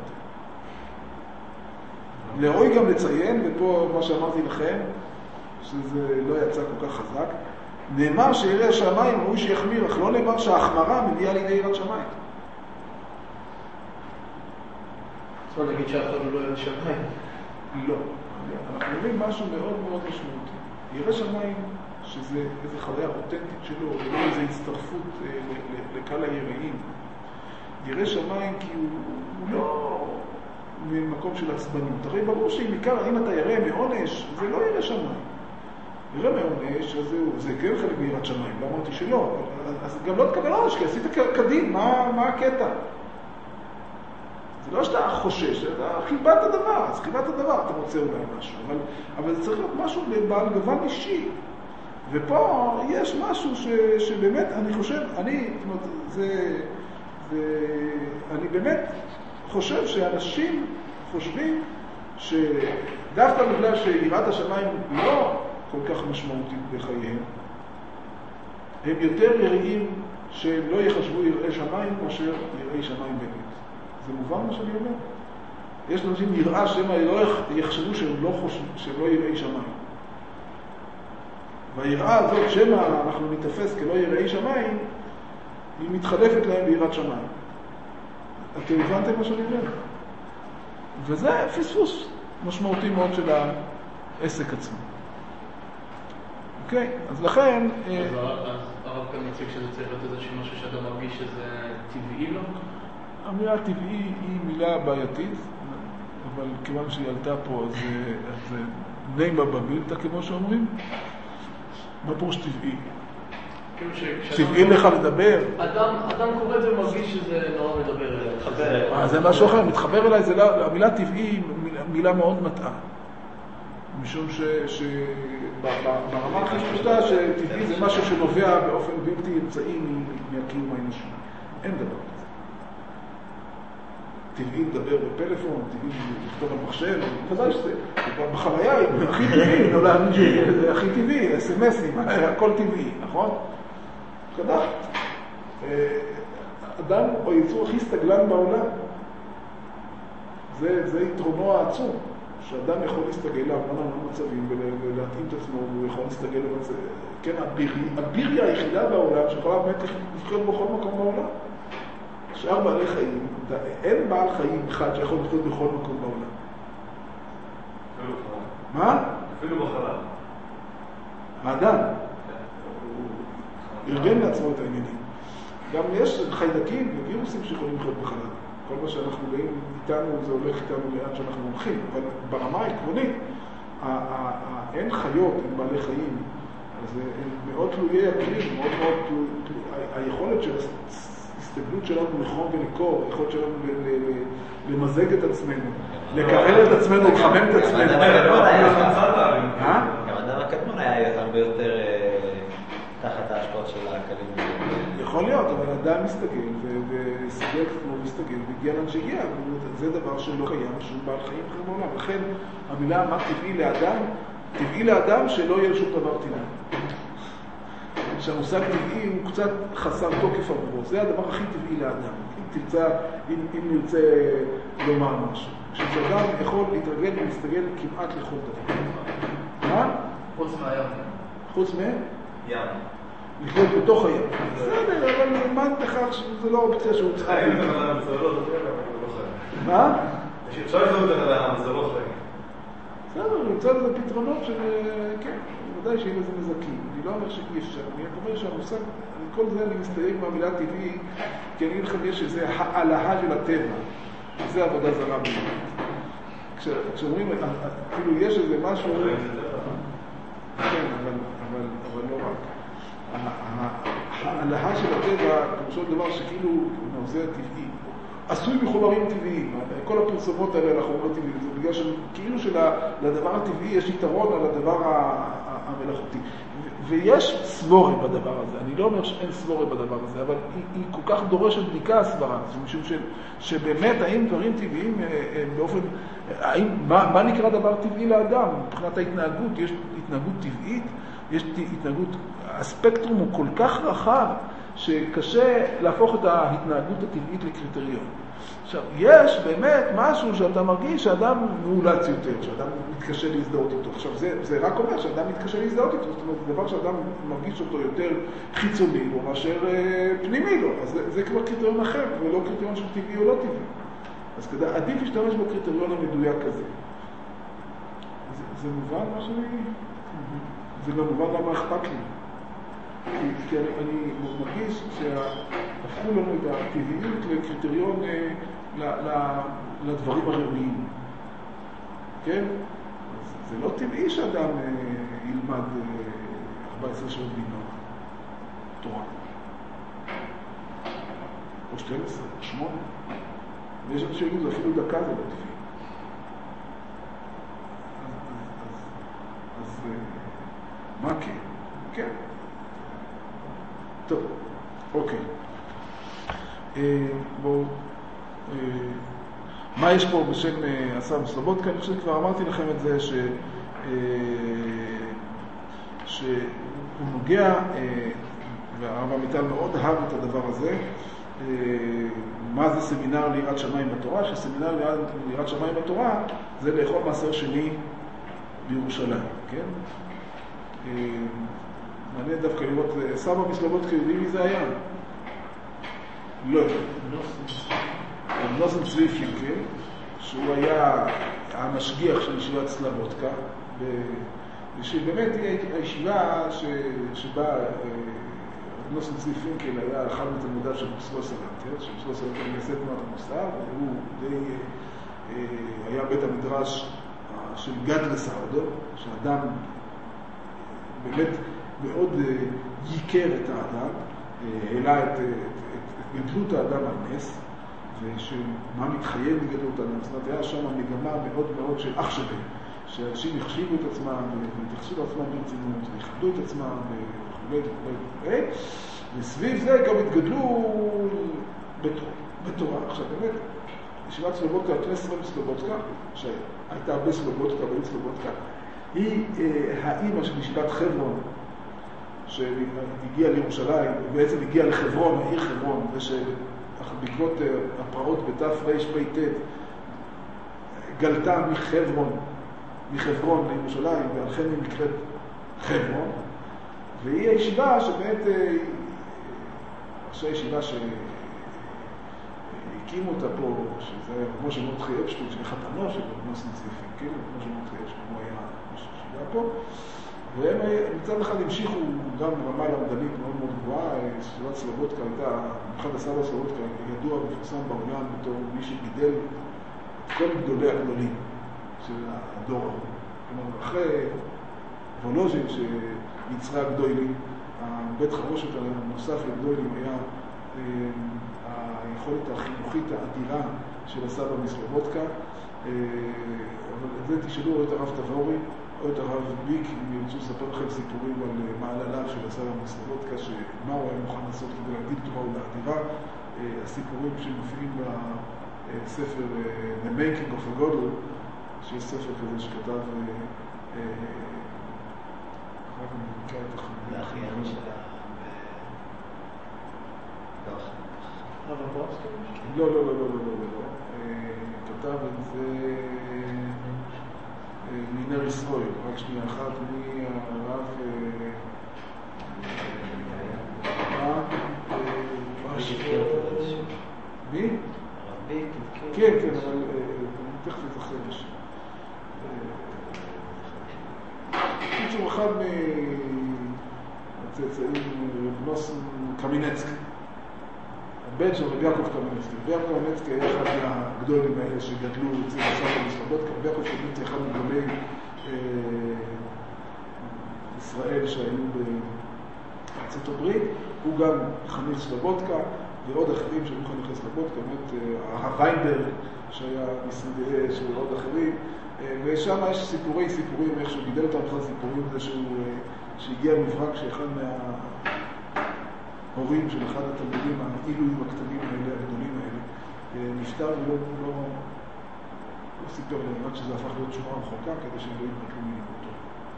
לרואי גם לציין, ופה מה שאמרתי לכם, שזה לא יצא כל כך חזק, נאמר שירא השמיים ראוי שיחמיר, אך לא נאמר שההחמרה מביאה לידי יראת שמיים.
זאת אומרת, נגיד שאף אחד לא ירא שמיים.
לא. אנחנו רואים משהו מאוד מאוד משמעותי. ירא שמיים, שזה איזו חוויה אותנטית שלו, ולא איזו הצטרפות לקהל היראים. ירא שמיים כי הוא, הוא לא ממקום של עצבנות. הרי ברור שאם עיקר, אם אתה ירא מעונש, זה לא ירא שמיים. ירא מעונש, אז זה, זה כן חלק מיראת שמיים. לא אמרתי שלא. אז גם לא תקבל עונש, כי עשית קדים. מה, מה הקטע? זה לא שאתה חושש, אתה חיבת הדבר, אז חיבת הדבר, אתה רוצה אולי משהו, אבל, אבל זה צריך להיות משהו בעל גוון אישי. ופה יש משהו ש, שבאמת, אני חושב, אני, זאת אומרת, זה, זה, אני באמת חושב שאנשים חושבים שדווקא בגלל שיראת השמיים לא כל כך משמעותית בחייהם, הם יותר יראים שלא יחשבו יראי שמיים מאשר יראי שמיים באמת. זה מובן מה שאני אומר. יש אנשים יראה שהם לא יחשבו שהם לא, חושב, שהם לא יראי שמיים. והיראה הזאת שמה אנחנו נתפס כלא יראי שמיים, היא מתחלפת להם ביראת שמיים. אתם הבנתם מה שאני אומר? וזה פספוס משמעותי מאוד של העסק עצמו. אוקיי? אז לכן...
אז הרב כאן מציג שזה צריך להיות איזשהו משהו שאתה מרגיש שזה טבעי לו?
המילה טבעי היא מילה בעייתית, אבל כיוון שהיא עלתה פה, אז זה נעימה בבילתא, כמו שאומרים. מה פירוש טבעי? טבעי לך לדבר.
אדם קורא את זה ומרגיש שזה נורא מדבר אליי.
זה משהו אחר, מתחבר אליי, המילה טבעי היא מילה מאוד מטעה. משום שברמה הכי פשוטה שטבעי זה משהו שנובע באופן בלתי אמצעי מהקיום האנושי. אין דבר כזה. טבעי לדבר בפלאפון, טבעי לכתוב על מחשב, ודאי שזה, בחוויה הכי טבעי, זה הכי טבעי, אס אם אסים, הכל טבעי, נכון? קדחת. אדם הוא היצור הכי סתגלן בעולם. זה, זה יתרונו העצום, שאדם יכול להסתגל להמון המון מצבים ולהתאים את עצמו, והוא יכול להסתגל למצב. כן, הביריה היחידה בעולם שיכולה באמת לחיות בכל מקום בעולם. שאר בעלי חיים, אין בעל חיים אחד שיכול לחיות בכל מקום בעולם.
אפילו בחלל.
מה?
אפילו בחלל.
האדם. הוא ארגן לעצמו את העניינים. גם יש חיידקים ווירוסים שיכולים לחיות בחלל. כל מה שאנחנו רואים איתנו, זה הולך איתנו לאן שאנחנו הולכים. אבל ברמה העקרונית, אין חיות, אין בעלי חיים. אז הם מאוד תלויי אקלים, מאוד מאוד תלויי. היכולת של ההסתגלות שלנו לחום ולקור, היכולת שלנו למזג את עצמנו, לקרר את עצמנו, לחמם את עצמנו.
גם אדם הקדמון היה הרבה יותר תחת ההשפעות של האקלים.
יכול להיות, אבל אדם מסתגל וסיגל כמו מסתגל והגיע לאן שהגיע. זה דבר שלא קיים, שהוא בעל חיים אחר בעולם. לכן המילה מה טבעי לאדם, טבעי לאדם שלא יהיה שום דבר טבעי. שהמושג טבעי הוא קצת חסר תוקף עבורו. זה הדבר הכי טבעי לאדם. אם תרצה, אם, אם נרצה לומר משהו. כשאדם יכול להתרגל ולהסתגל כמעט לכל דבר. מה?
חוץ מהים.
חוץ מה?
ים.
לחיות בתוך הים. בסדר, אבל מה בכך שזה לא אופציה שהוא צריך...
חיים את הלם, זה לא חיים.
מה?
אפשר לזהות את הלם, זה לא חיים.
בסדר, נמצא לזה פתרונות של... כן, ודאי שיהיה לזה מזקים. אני לא אומר שאי אפשר. אני אומר שהמושג, כל זה אני מסתייג מהמילה טבעי, כי אני אגיד לכם יש איזה העלאה של הטבע. זה עבודה זרה באמת. כשאומרים, כאילו יש איזה משהו... כן, אבל לא רק. ההעלאה של הטבע, כמו של דבר שכאילו זה טבעי. עשוי מחומרים טבעיים. כל הפרסומות האלה על החומרים הטבעיים, זה בגלל שכאילו שלדבר הטבעי יש יתרון על הדבר המלאכותי. ויש סבורה בדבר הזה, אני לא אומר שאין סבורה בדבר הזה, אבל היא, היא כל כך דורשת בדיקה הסברה, משום ש, שבאמת האם דברים טבעיים באופן, האם, מה, מה נקרא דבר טבעי לאדם? מבחינת ההתנהגות, יש התנהגות טבעית, יש התנהגות, הספקטרום הוא כל כך רחב, שקשה להפוך את ההתנהגות הטבעית לקריטריון. עכשיו, יש באמת משהו שאתה מרגיש שאדם מאולץ יותר, שאדם מתקשה להזדהות איתו. עכשיו, זה, זה רק אומר שאדם מתקשה להזדהות איתו, זאת אומרת, זה דבר שאדם מרגיש אותו יותר חיצוני לו מאשר אה, פנימי לו. אז זה, זה כבר קריטריון אחר, ולא קריטריון של טבעי או לא טבעי. אז כדי, עדיף להשתמש בקריטריון המדויק הזה. זה, זה מובן מה שאני... זה גם מובן למה אכפת לי. כי אני, אני מרגיש שהפכו לנו את הטבעיות לקריטריון ל, ל, לדברים הראויים. כן? אז זה לא טבעי שאדם ילמד ארבע עשרה שעות ביממה. תורה. או שתים עשרה, או שמונה. ויש לנו שאלו, זה אפילו דקה זה לא טבעי. אז, אז, אז מה כן? כן. טוב, אוקיי. בואו, מה יש פה בשם הסבא סלובודקה? אני חושב שכבר אמרתי לכם את זה, ש... שהוא נוגע, והרב עמיטל מאוד אהב את הדבר הזה, מה זה סמינר ליראת שמיים בתורה? שסמינר ליראת שמיים בתורה זה לאכול מעשר שני בירושלים, כן? מעניין דווקא לראות, סבא מסלובודקה יודעים מי זה היה? לא. נוסן צבי פינקל, שהוא היה המשגיח של ישיבת סלובודקה, ושבאמת היא הישיבה שבה נוסן צבי פינקל היה אחד מתלמידיו של פסלו סלנטר, שפסלו סלנטר מייסד תנועת המוסר, והוא די היה בית המדרש של גד לסעודו, שאדם באמת מאוד ייקר את האדם, העלה את, את, את, את גדלות האדם על נס, ושמה מתחייב בגדלות האדם. זאת אומרת, היה שם מגמה מאוד מאוד של אח שווה, שאנשים יחשיבו את עצמם, ויתייחסו את עצמם ברצינות, ויכבדו את עצמם, וכו' וכו'. וסביב זה גם התגדלו בתורה. עכשיו, באמת, ישיבת סלובודקה, הכנסת סלובודקה, שהייתה בסלובודקה, בעיר סלובודקה, היא האימא של ישיבת חברון, שהגיעה לירושלים, ובעצם הגיעה לחברון, העיר חברון, ושבעקבות הפרעות בתף רש פ"ט גלתה מחברון, מחברון לירושלים, ולכן היא נקראת חברון, והיא הישיבה שבאמת, ראשי הישיבה שהקימו אותה פה, שזה היה משה מרדכי אפשטיין, שחתנו של נוסן צבי פינקל, משה מרדכי אפשטיין, הוא היה ראש הישיבה פה, והם מצד אחד המשיכו גם ברמה למדנית מאוד מאוד גבוהה. ישיבת סלובודקה הייתה, אחד הסבא סלובודקה ידוע ומפורסם בעולם בתור מי שגידל את כל גדולי הגדולים של הדור ההוא. כלומר, אחרי וולוז'ין שיצרה גדולים, בית חרושת הנוסף לגדולים היה היכולת החינוכית האדירה של הסבא מסלובודקה, אבל את זה תשאלו או את הרב תבורי, או את הרב ביק, אם ירצו לספר לכם סיפורים על מעלליו של הסבא מסלובודקה, שמה הוא היה מוכן לעשות כדי להגיד תורה ולאדירה. הסיפורים שמופיעים בספר The Making of a Godel, שיש ספר כזה שכתב אחר כך אני נקרא את החיים.
לאחיין שלה
רב אברובסקי?
לא, לא, לא, לא, לא, לא. כתב את זה מינר ישראל, רק שנייה אחת, מהרב... מי?
רבי,
כן, כן, אבל אני תכף אתזכר בשם. קיצור אחד מהצאצאים, נוסן קמינצקי. הבן של רבי יעקב קמינצקי. רבי יעקב קמינצקי היה אחד מהגדולים האלה שגדלו אצל הסבא מסלובודקה. רבי יעקב קמינצקי אחד מגדולי ישראל שהיו בארצות הברית. הוא גם חניך סלובודקה, ועוד אחרים שאני מוכן נכנס לבודקה, באמת הרב ויינברג שהיה משרידי של עוד אחרים, ושם יש סיפורי סיפורים, איך שהוא גידל אותם בכלל סיפורים, זה שהוא, שהגיע מברק שאחד מההורים של אחד התלמידים, העילויים הקטנים האלה, הגדולים האלה, נפטר ולא לא, לא סיפר להם, רק שזה הפך להיות שורה רחוקה כדי שהם לא יתבטלו מנהיגותו.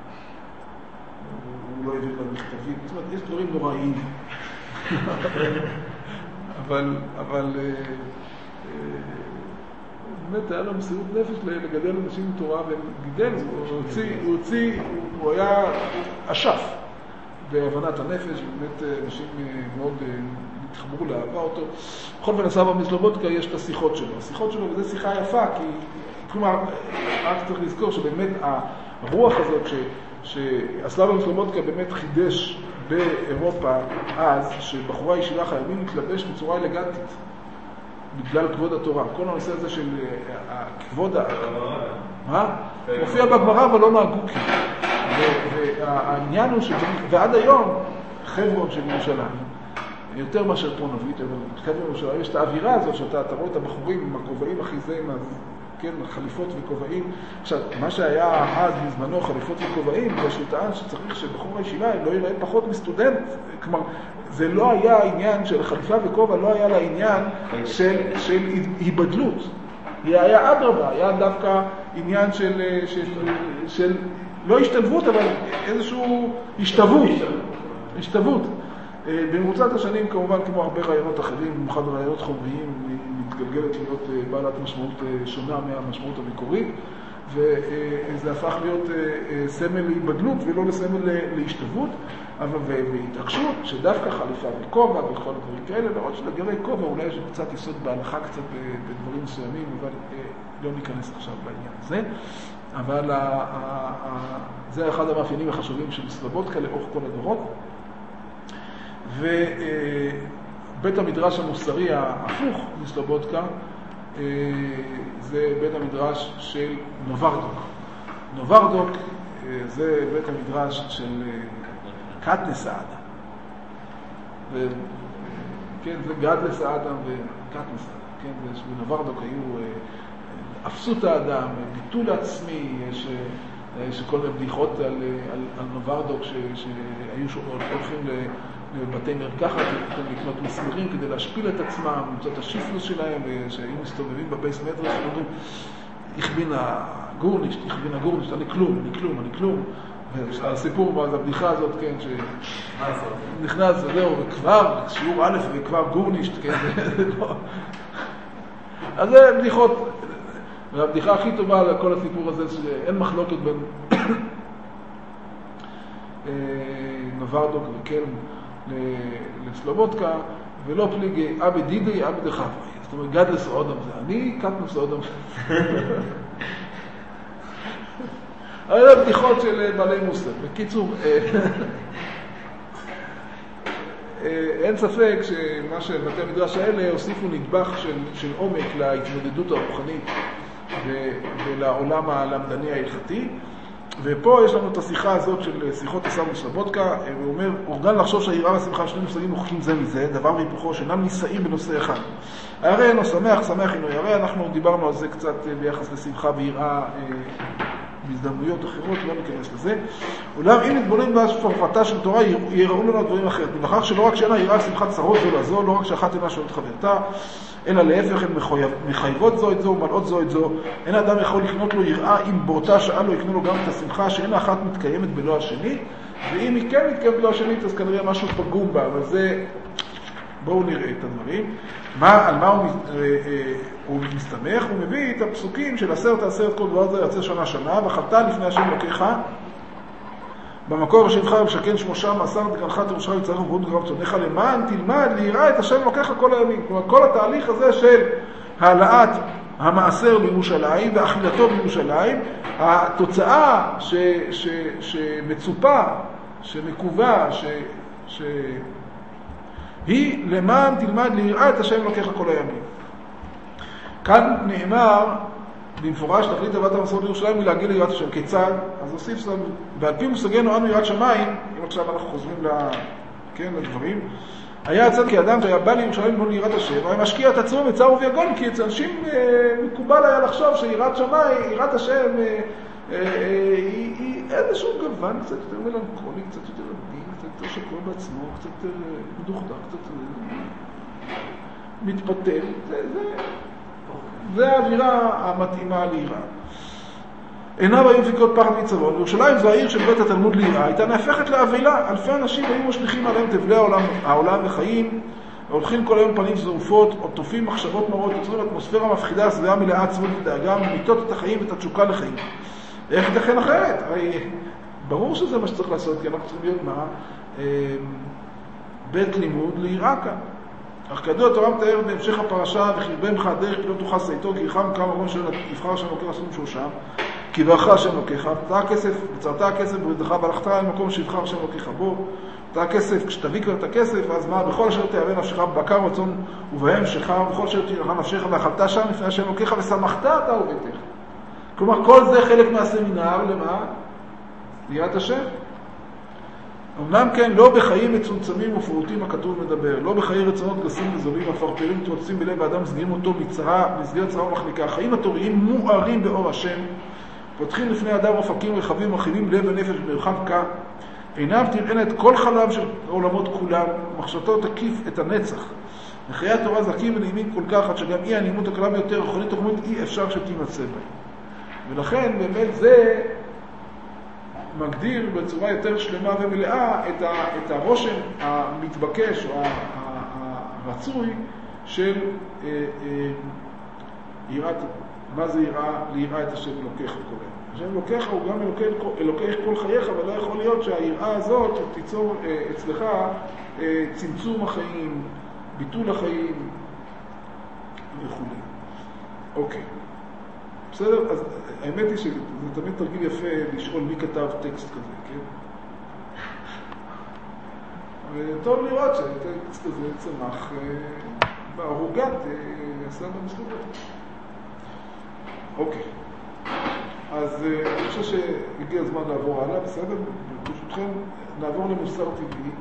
הוא לא העביר להם מכתבים, זאת אומרת, יש דברים נוראים. אבל, אבל באמת היה לו מסירות נפש לגדל אנשים עם תורה, וגידל, הוא הוציא, הוא הוציא, הוא היה אשף בהבנת הנפש, באמת אנשים מאוד התחברו לאהבה אותו. בכל אופן, הסבא מסלובודקה יש את השיחות שלו. השיחות שלו, וזו שיחה יפה, כי, כלומר, רק צריך לזכור שבאמת הרוח הזאת, ש, שהסבא מסלובודקה באמת חידש באירופה אז, שבחורה ישיבה חייבים להתלבש בצורה אלגנטית, בגלל כבוד התורה. כל הנושא הזה של כבוד ה... מה? מופיע בגמרא, אבל לא נהגו כי. והעניין הוא ש... ועד היום, חברון של ירושלים, יותר מאשר פרונבית, אבל חברון ירושלים, יש את האווירה הזאת שאתה רואה את הבחורים עם הכובעים הכי זה, כן, חליפות וכובעים. עכשיו, מה שהיה אז בזמנו חליפות וכובעים, זה שהוא טען שצריך שבחור הישיבה לא ייראה פחות מסטודנט. כלומר, זה לא היה העניין של חליפה וכובע, לא היה לה עניין של, של היבדלות. היא היה אדרבה, היה דווקא עניין של, של, של לא השתלבות, אבל איזשהו השתוות. השתוות. במרוצת השנים, כמובן, כמו הרבה רעיונות אחרים, במיוחד רעיונות חומריים, מתגלגלת להיות בעלת משמעות שונה מהמשמעות המקורית, וזה הפך להיות סמל להיבדלות ולא לסמל להשתוות, אבל בהתעקשות שדווקא חליפה וכובע וכל הדברים כאלה, למרות שלגבי כובע אולי יש קצת יסוד בהלכה, קצת בדברים מסוימים, אבל לא ניכנס עכשיו בעניין הזה. אבל זה אחד המאפיינים החשובים של סלובודקה לאורך כל הדורות. ובית המדרש המוסרי ההפוך מסלובודקה זה בית המדרש של נוברדוק. נוברדוק זה בית המדרש של קטנס האדם. כן, זה גדלס האדם וקטנס האדם. כן, בנוברדוק היו אפסות האדם, ביטול עצמי, יש כל מיני בדיחות על, על, על נוברדוק ש, שהיו הולכים לבתי מרקחת, לקנות מסמרים כדי להשפיל את עצמם, למצוא את השיפלוס שלהם, שהיו מסתובבים בבייס מדרש, שאומרים, הכבין הגורנישט, הכבין הגורנישט, אני כלום, אני כלום, אני כלום. והסיפור, הבדיחה הזאת, כן, שנכנס, זהו, וכבר, שיעור א' וכבר גורנישט, כן, אז זה בדיחות. והבדיחה הכי טובה על כל הסיפור הזה, שאין מחלוקת בין נוברדוק וקלם לסלובודקה, ולא פליגי אבי דידי, אבי דחברי. זאת אומרת, גדלס אודם זה אני, קטנוס אודם זה. אבל זה בדיחות של בעלי מוסלם. בקיצור, אין ספק שמה שבתי המדרש האלה הוסיפו נדבך של, של עומק להתמודדות הרוחנית ולעולם הלמדני ההלכתי. ופה יש לנו את השיחה הזאת של שיחות הסבא מסלובודקה, הוא אומר, אורגן לחשוב שהיראה והשמחה שני מושגים מוחקים זה מזה, דבר והיפוכו שאינם נישאים בנושא אחד. הירא אינו שמח, שמח אינו ירא, אנחנו דיברנו על זה קצת ביחס לשמחה ויראה בהזדמנויות אחרות, לא ניכנס לזה. אולם אם נתבונן בהשפעתה של תורה, יראו לנו דברים אחרת. ולכך שלא רק שאינה יראה שמחת צרות זו לזו, לא רק שאחת אינה שואלת חברתה, אלא להפך הן מחייבות זו את זו ומלאות זו את זו. אין האדם יכול לקנות לו יראה אם באותה שעה לא יקנו לו גם את השמחה, שאין אחת מתקיימת בלא השני, ואם היא כן מתקיימת בלא השנית, אז כנראה משהו פגום בה, אבל זה... בואו נראה את הדברים. מה, על מה הוא, אה, אה, הוא מסתמך? הוא מביא את הפסוקים של עשרת עשרת כל דבר זה יצא שנה שנה, וחלתה לפני השם לוקחה, במקור השבחה ומשכן שמו שם, עשר דגנך תרושך יצטרך וברות גרב צונך, למען תלמד ליראה את השם לוקחה כל הימים. כלומר, כל התהליך הזה של העלאת המעשר לירושלים ואכילתו בירושלים, התוצאה ש, ש, שמצופה, שמקובה, ש... ש היא למען תלמד ליראה את השם לוקחה כל הימים. כאן נאמר במפורש תכלית תאוות המסורת לירושלים היא להגיע ליראת השם. כיצד? אז נוסיף סתם, ועל פי מושגנו אנו יראת שמיים, אם עכשיו אנחנו חוזרים ל... כן, לדברים, היה הצד כאדם שהיה בא לירושלים בו ליראת השם, היה משקיע את עצמו בצער וביגון, כי אצל אנשים מקובל היה לחשוב שיראת שמיים, יראת השם, היא איזשהו גוון קצת יותר מלנכולי, קצת יותר עדין, קצת יותר שקול בעצמו, קצת יותר מדוכדך, קצת מתפתל. זה האווירה המתאימה ליראה. עיניו היו דפיקות פחד מצבון. ירושלים זו העיר של בית התלמוד ליראה, הייתה נהפכת לאבלה. אלפי אנשים היו משליכים עליהם תבלי העולם, העולם וחיים, והולכים כל היום פנים זעופות, עוטפים מחשבות מרות, יוצרים אטמוספירה מפחידה, השבעה מלאה עצבות ודאגה, ומיטות את החיים ואת התשוקה לחיים. איך ייתכן אחרת? הרי ברור שזה מה שצריך לעשות, כי אנחנו צריכים להיות מה? בית לימוד ליראה כאן. אך כדוע התורה מתאר בהמשך הפרשה, וכירבה ממך הדרך לא תוכל סייתו, כי ירחם כמה מקום שיבחר השם לוקח עשום שהוא שם, כי ברכה השם לוקחה, ותראה הכסף, וצרתה הכסף ברידך, והלכת על מקום שיבחר השם לוקחה בו, ותראה הכסף, כשתביא כבר את הכסף, אז מה, בכל אשר תאווה נפשך, בבקר רצון ובהם שכה, ובכל אשר תאווה נפשך, ואכלת שם לפני השם לוקחה, ושמחת אתה וביתך. כלומר, כל זה חלק מהסמינר, למה? ליראת השם. אמנם כן, לא בחיים מצומצמים ופרוטים הכתוב מדבר, לא בחיי רצונות גסים וזולים, הפרפרים תרוצים בלב האדם, סגירים אותו מצרה, מסגרת צרה ומחליקה. החיים התוריים מוארים באור השם, פותחים לפני אדם אופקים רחבים, מרחיבים לב ונפש במרחב כה, עיניו תראינה את כל חלם של עולמות כולם, מחשבתו תקיף את הנצח. מחיי התורה זכים ונעימים כל כך, עד שגם אי הנעימות הקלה ביותר, יכולית תוכנית אי אפשר שתימצא בהם. ולכן באמת זה מגדיר בצורה יותר שלמה ומלאה את, ה, את הרושם המתבקש או הרצוי של אה, אה, יראת, מה זה יראה? ליראה את השם אלוקיך קורא. השם אלוקיך הוא גם אלוקיך כל חייך, אבל לא יכול להיות שהיראה הזאת תיצור אה, אצלך אה, צמצום החיים, ביטול החיים וכו'. אוקיי. בסדר? אז האמת היא שזה תמיד תרגיל יפה לשאול מי כתב טקסט כזה, כן? וטוב לראות שהטקסט הזה צמח בערוגת הסלם המסתובב. אוקיי. אז אני חושב שהגיע הזמן לעבור הלאה, בסדר? ברשותכם נעבור למוסר טבעי.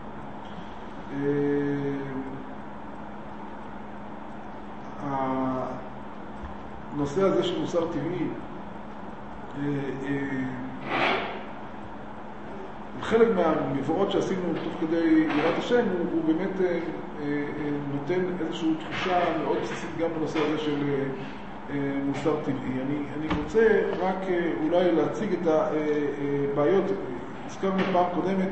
הנושא הזה של מוסר טבעי, חלק מהמבואות שעשינו תוך כדי יראת השם, הוא, הוא באמת נותן איזושהי תחושה מאוד בסיסית גם בנושא הזה של מוסר טבעי. אני, אני רוצה רק אולי להציג את הבעיות. הזכרנו פעם קודמת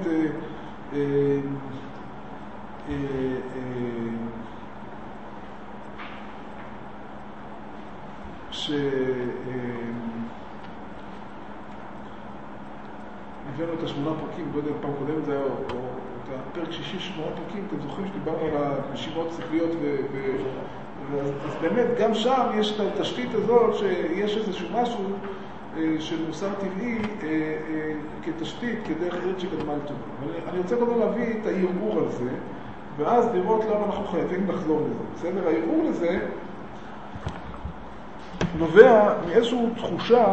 שהבאנו את השמונה פרקים, לא יודע, פעם קודמת זה היה, או את הפרק שישי שמונה פרקים, אתם זוכרים שדיברנו על הנשימות שכליות, אז באמת גם שם יש את התשתית הזאת שיש איזשהו משהו של מוסר טבעי כתשתית, כדרך ארץ שקדמה לטובה. אני רוצה קודם להביא את הערעור על זה, ואז לראות למה אנחנו חייבים לחזור לזה. בסדר? הערעור לזה נובע מאיזושהי תחושה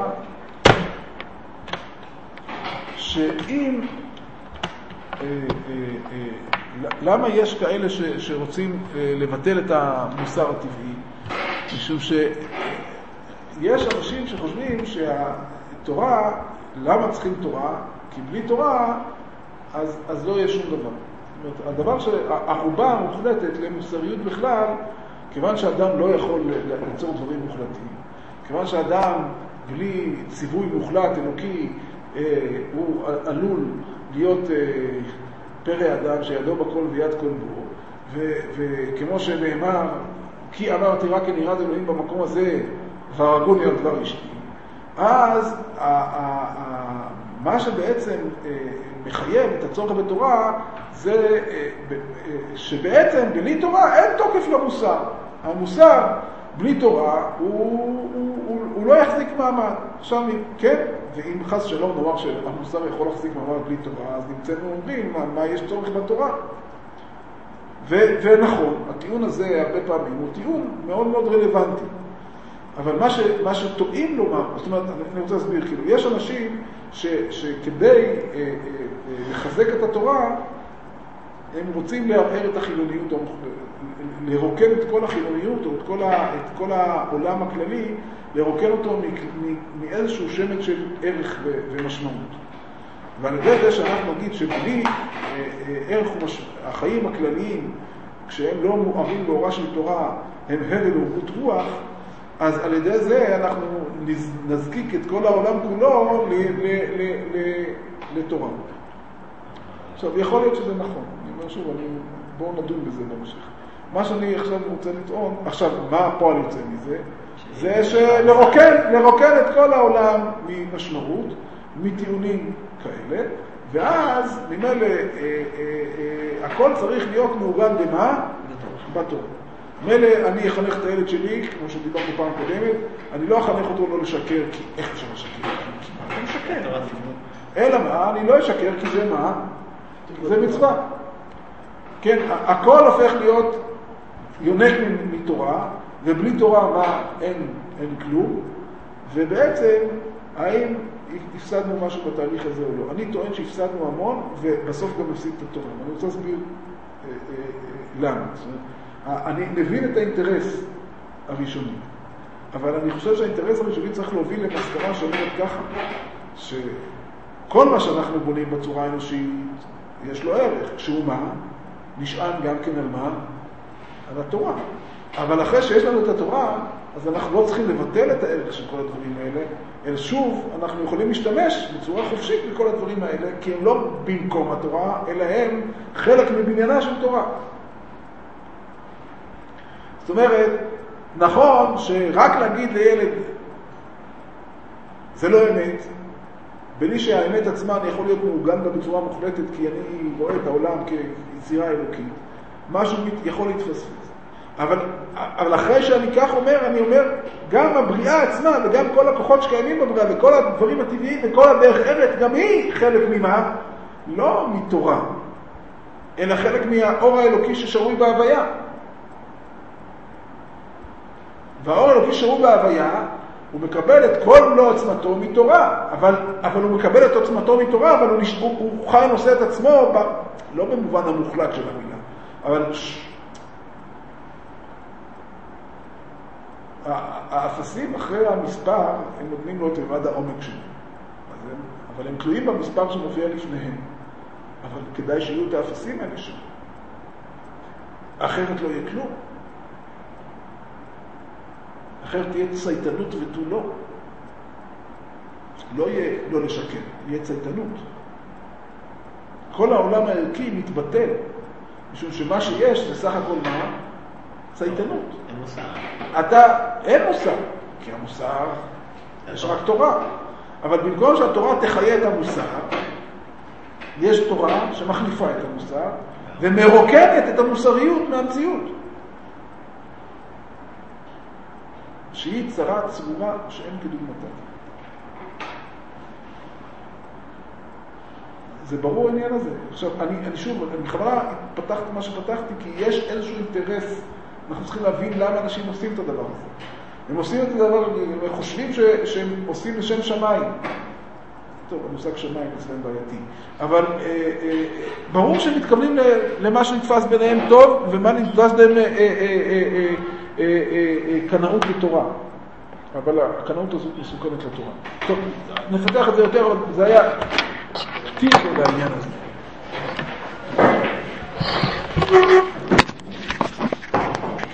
שאם, אה, אה, אה, למה יש כאלה ש, שרוצים אה, לבטל את המוסר הטבעי? משום שיש אנשים שחושבים שהתורה, למה צריכים תורה? כי בלי תורה אז, אז לא יהיה שום דבר. זאת אומרת, הדבר שהערובה מוחלטת למוסריות בכלל, כיוון שאדם לא יכול ליצור דברים מוחלטים, כיוון שאדם בלי ציווי מוחלט אלוקי, אה, הוא עלול להיות אה, פרא אדם שידו בכל ויד כל בו, ו- וכמו שנאמר, כי אמרתי רק אין יראת אלוהים במקום הזה, והרגוני על דבר אשתי. אז ה- ה- ה- מה שבעצם אה, מחייב את הצורך בתורה, זה אה, ב- אה, שבעצם בלי תורה אין תוקף למוסר. המוסר בלי תורה הוא, הוא, הוא, הוא לא יחזיק מעמד. עכשיו, כן, ואם חס שלום נאמר שהמוסר יכול להחזיק מעמד בלי תורה, אז נמצאנו אומרים מה, מה יש צורך בתורה. ו, ונכון, הטיעון הזה הרבה פעמים הוא טיעון מאוד מאוד רלוונטי. אבל מה, ש, מה שטועים לומר, זאת אומרת, אני רוצה להסביר, כאילו, יש אנשים ש, שכדי אה, אה, לחזק את התורה, הם רוצים לערער את החילוניות, או לרוקן את כל החילוניות, או את כל, ה, את כל העולם הכללי, לרוקן אותו מאיזשהו שמן של ערך ו, ומשמעות. ועל ידי זה שאנחנו נגיד שבלי ערך ומש... החיים הכלליים, כשהם לא מוארים באורה של תורה, הם הבל ורבות רוח, אז על ידי זה אנחנו נזקיק את כל העולם כולו ל, ל, ל, ל, לתורה. עכשיו, יכול להיות שזה נכון. אני אומר שוב, אני... בואו נדון בזה במשך. מה שאני עכשיו רוצה לטעון, עכשיו, מה הפועל יוצא מזה? זה שלרוקן, לרוקן את כל העולם ממשמעות, מטיעונים כאלה, ואז, ממילא, אה, אה, אה, הכל צריך להיות מעוגן במה? בתורה. מילא, אני אחנך את הילד שלי, כמו שדיברנו פעם קודמת, אני לא אחנך אותו לא לשקר, כי איך אפשר לשקר? אני משקר. אלא מה? אני לא אשקר, כי זה מה? זה מצווה. כן, הכל הופך להיות יונק מתורה, ובלי תורה מה? אין, אין כלום, ובעצם, האם הפסדנו משהו בתהליך הזה או לא? אני טוען שהפסדנו המון, ובסוף גם הפסיד את התורה. אני רוצה להסביר אה, אה, אה, למה. זאת אומרת, אני מבין את האינטרס הראשוני, אבל אני חושב שהאינטרס הראשוני צריך להוביל למסקנה שאומרת ככה, שכל מה שאנחנו בונים בצורה האנושית, יש לו ערך. שהוא מה? נשען גם כן על מה? על התורה. אבל אחרי שיש לנו את התורה, אז אנחנו לא צריכים לבטל את הערך של כל הדברים האלה, אלא שוב, אנחנו יכולים להשתמש בצורה חופשית בכל הדברים האלה, כי הם לא במקום התורה, אלא הם חלק מבניינה של תורה. זאת אומרת, נכון שרק להגיד לילד, זה לא אמת, בלי שהאמת עצמה אני יכול להיות מעוגן בה בצורה מוחלטת, כי אני רואה את העולם כיצירה אלוקית, משהו יכול להתפספס. אבל, אבל אחרי שאני כך אומר, אני אומר, גם הבריאה עצמה וגם כל הכוחות שקיימים בבריאה וכל הדברים הטבעיים וכל הדרך ארץ, גם היא חלק ממה? לא מתורה, אלא חלק מהאור האלוקי ששרוי בהוויה. והאור האלוקי שרוי בהוויה, הוא מקבל את כל מלוא עוצמתו מתורה, אבל, אבל הוא מקבל את עוצמתו מתורה, אבל הוא, הוא, הוא חי נושא את עצמו, ב, לא במובן המוחלט של המילה, אבל האפסים אחרי המספר, הם נותנים לו את לבד העומק שלו. הם, אבל הם תלויים במספר שמופיע לפניהם. אבל כדאי שיהיו את האפסים האלה שם. אחרת לא יהיה כלום. אחרת תהיה צייתנות ותו לא. לא יהיה לא לשקר, יהיה צייתנות. כל העולם הערכי מתבטל, משום שמה שיש זה סך הכל מה? צייתנות.
אין מוסר.
אתה, אין מוסר, כי המוסר יש רק תורה. אבל במקום שהתורה תחיה את המוסר, יש תורה שמחליפה את המוסר, ומרוקנת את המוסריות מהמציאות. שהיא צרה צרורה שאין כדוגמתה. זה ברור העניין הזה. עכשיו, אני, אני שוב, אני בכוונה פתחתי מה שפתחתי, כי יש איזשהו אינטרס. אנחנו צריכים להבין למה אנשים עושים את הדבר הזה. הם עושים את הדבר, הם חושבים ש, שהם עושים לשם שמיים. טוב, המושג שמיים אצלם בעייתי. אבל אה, אה, ברור שהם מתכוונים למה שנתפס ביניהם טוב, ומה נתפס להם אה, אה, אה, אה, אה, קנאות לתורה. אבל הקנאות הזאת מסוכנת לתורה. טוב, נפתח את זה יותר, אבל זה היה פתיח לעניין הזה.